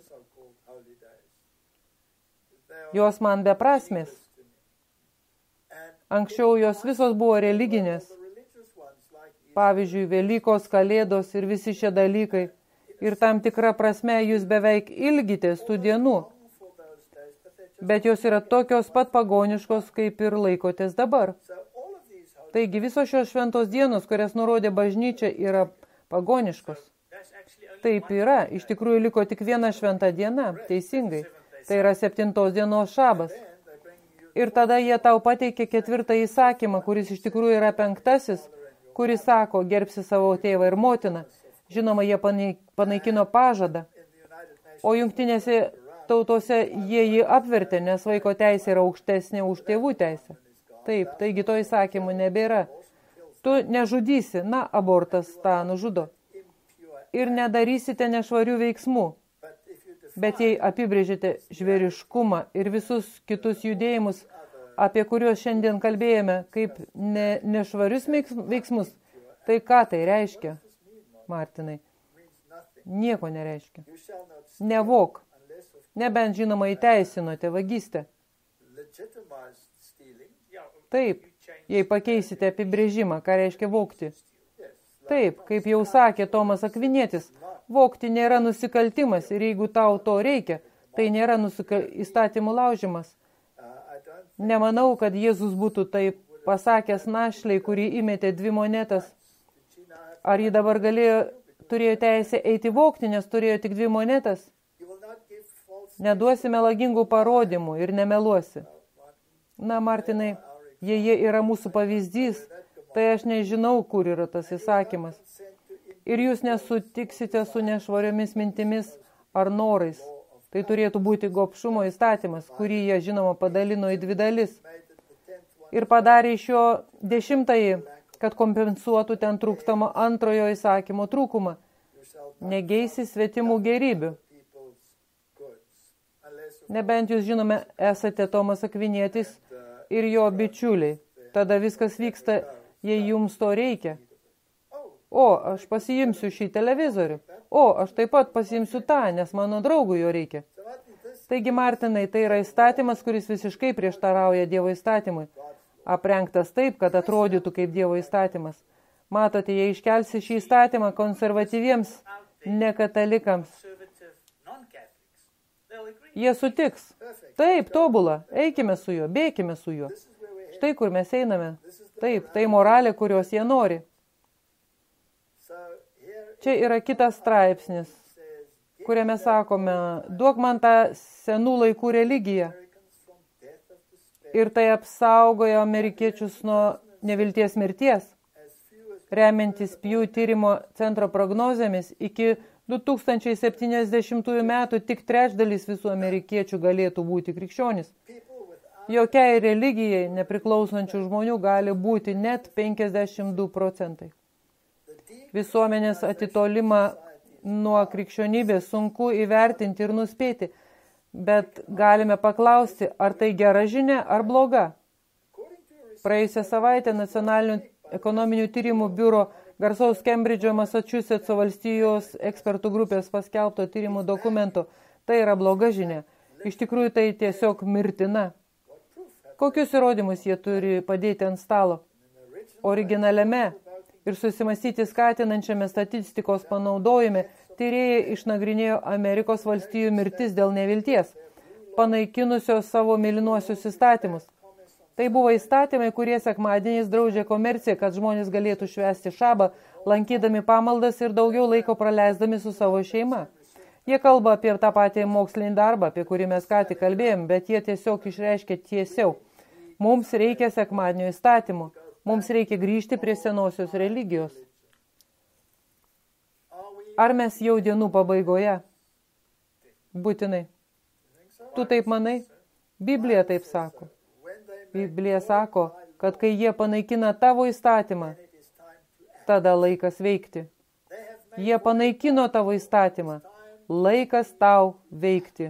Jos man beprasmės. Anksčiau jos visos buvo religinės. Pavyzdžiui, Velykos, Kalėdos ir visi šie dalykai. Ir tam tikra prasme jūs beveik ilgitės tų dienų. Bet jos yra tokios pat pagoniškos, kaip ir laikotės dabar. Taigi visos šios šventos dienos, kurias nurodė bažnyčia, yra pagoniškos. Taip yra. Iš tikrųjų liko tik viena šventa diena, teisingai. Tai yra 7 dienos šabas. Ir tada jie tau pateikė 4 įsakymą, kuris iš tikrųjų yra 5, kuris sako, gerbsi savo tėvą ir motiną. Žinoma, jie panaikino pažadą. O jungtinėse tautose jie jį apvertė, nes vaiko teisė yra aukštesnė už tėvų teisę. Taip, taigi to įsakymų nebėra. Tu nežudysi, na, abortas tą nužudo. Ir nedarysite nešvarių veiksmų. Bet jei apibrėžite žvėriškumą ir visus kitus judėjimus, apie kuriuos šiandien kalbėjome, kaip nešvarius veiksmus, tai ką tai reiškia? Martinai, nieko nereiškia. Nevok, nebent žinoma įteisinote vagystę. Taip, jei pakeisite apibrėžimą, ką reiškia vogti. Taip, kaip jau sakė Tomas Akvinietis, vogti nėra nusikaltimas ir jeigu tau to reikia, tai nėra įstatymų laužimas. Nemanau, kad Jėzus būtų taip pasakęs našlei, kurį įmetė 2 monetas. Ar ji dabar turėjo teisę eiti vogti, nes turėjo tik 2 monetas? Neduosi melagingų parodymų ir nemeluosi. Na, Martinai, jei jie yra mūsų pavyzdys, tai aš nežinau, kur yra tas įsakymas. Ir jūs nesutiksite su nešvariomis mintimis ar norais. Tai turėtų būti gobšumo įstatymas, kurį jie, žinoma, padalino į 2 dalis. Ir padarė iš jo 10, kad kompensuotų ten trūkstamo 2 įsakymo trūkumą. Negeisi svetimų gerybių. Nebent jūs, žinome, esate Tomas Akvinietis ir jo bičiuliai. Tada viskas vyksta, jei jums to reikia. O, aš pasiimsiu šį televizorių. O, aš taip pat pasiimsiu tą, nes mano draugui jo reikia. Taigi, Martinai, tai yra įstatymas, kuris visiškai prieštarauja Dievo įstatymui. Aprengtas taip, kad atrodytų kaip Dievo įstatymas. Matote, jei iškelsi šį įstatymą konservatyviems nekatalikams, jie sutiks. Taip, tobula, eikime su juo, bėkime su juo. Štai kur mes einame. Taip, tai moralė, kurios jie nori. Čia yra kitas straipsnis, kuriame sakome, duok man tą senų laikų religiją. Ir tai apsaugojo amerikiečius nuo nevilties mirties. Remiantis Pew tyrimo centro prognozėmis, iki 2070 metų tik 1/3 visų amerikiečių galėtų būti krikščionys. Jokiai religijai nepriklausančių žmonių gali būti net 52%. Visuomenės atitolimą nuo krikščionybės sunku įvertinti ir nuspėti, bet galime paklausti, ar tai gera žinia ar bloga. Praėjusią savaitę Nacionalinių ekonominių tyrimų biuro garsaus Kembridžo, Masačusetso valstijos ekspertų grupės paskelbto tyrimų dokumento. Tai yra bloga žinia. Iš tikrųjų tai tiesiog mirtina. Kokius įrodymus jie turi padėti ant stalo? Originaliame ir susimastyti skatinančiame statistikos panaudojime tyrėjai išnagrinėjo Amerikos valstijų mirtis dėl nevilties, panaikinusios savo mylinuosius įstatymus. Tai buvo įstatymai, kurie sekmadieniais draudžia komerciją, kad žmonės galėtų švęsti šabą, lankydami pamaldas ir daugiau laiko praleisdami su savo šeima. Jie kalba apie tą patį mokslinį darbą, apie kurį mes ką tik kalbėjom, bet jie tiesiog išreiškia tiesiau. Mums reikia sekmadienio įstatymų. Mums reikia grįžti prie senosios religijos. Ar mes jau dienų pabaigoje? Būtinai. Tu taip manai? Biblija taip sako. Biblija sako, kad kai jie panaikina tavo įstatymą, tada laikas veikti. Jie panaikino tavo įstatymą. Laikas tau veikti.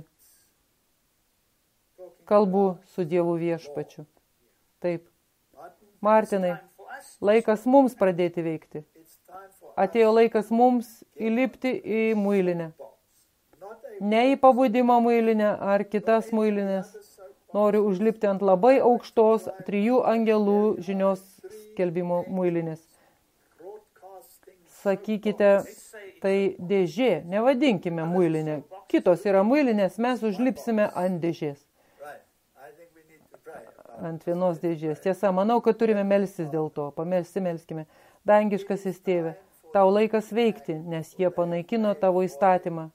Kalbu su Dievu viešpačiu. Taip. Martinai, laikas mums pradėti veikti. Atėjo laikas mums įlipti į muilinę. Ne į pabudimo muilinę ar kitas muilinės. Noriu užlipti ant labai aukštos 3 angelų žinios skelbimo muilinės. Sakykite, tai dėžė, nevadinkime muilinę. Kitos yra muilinės, mes užlipsime ant dėžės. Ant vienos dėžės. Tiesa, manau, kad turime melstis dėl to. Melskime. Dangiškasis Tėve, tau laikas veikti, nes jie panaikino tavo įstatymą.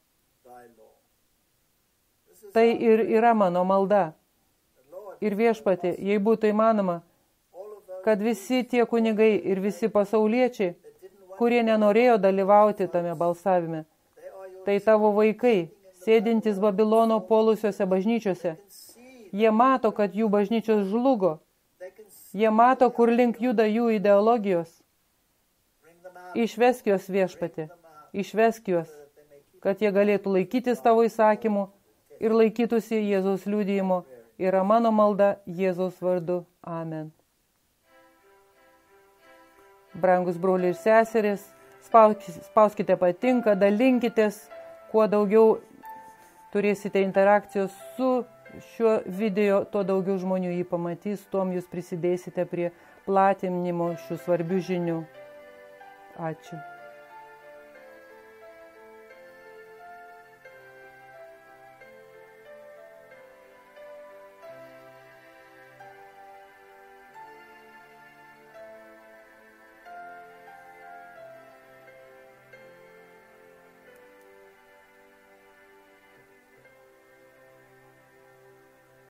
Tai ir yra mano malda. Ir viešpatė, jei būtų įmanoma, kad visi tie kunigai ir visi pasauliečiai, kurie nenorėjo dalyvauti tame balsavime, tai tavo vaikai, sėdintys Babilono puolusiose bažnyčiose, jie mato, kad jų bažnyčios žlugo. Jie mato, kur link juda jų ideologijos. Išvesk juos viešpatė, išvesk juos, kad jie galėtų laikytis tavo įsakymų ir laikytųsi Jėzaus liudijimo. Yra mano malda Jėzaus vardu. Amen. Brangus broliai ir seserys, spauskite patinka, dalinkitės, kuo daugiau turėsite interakcijos su šiuo video, tuo daugiau žmonių jį pamatys, tuom jūs prisidėsite prie platinimo šių svarbių žinių. Ačiū.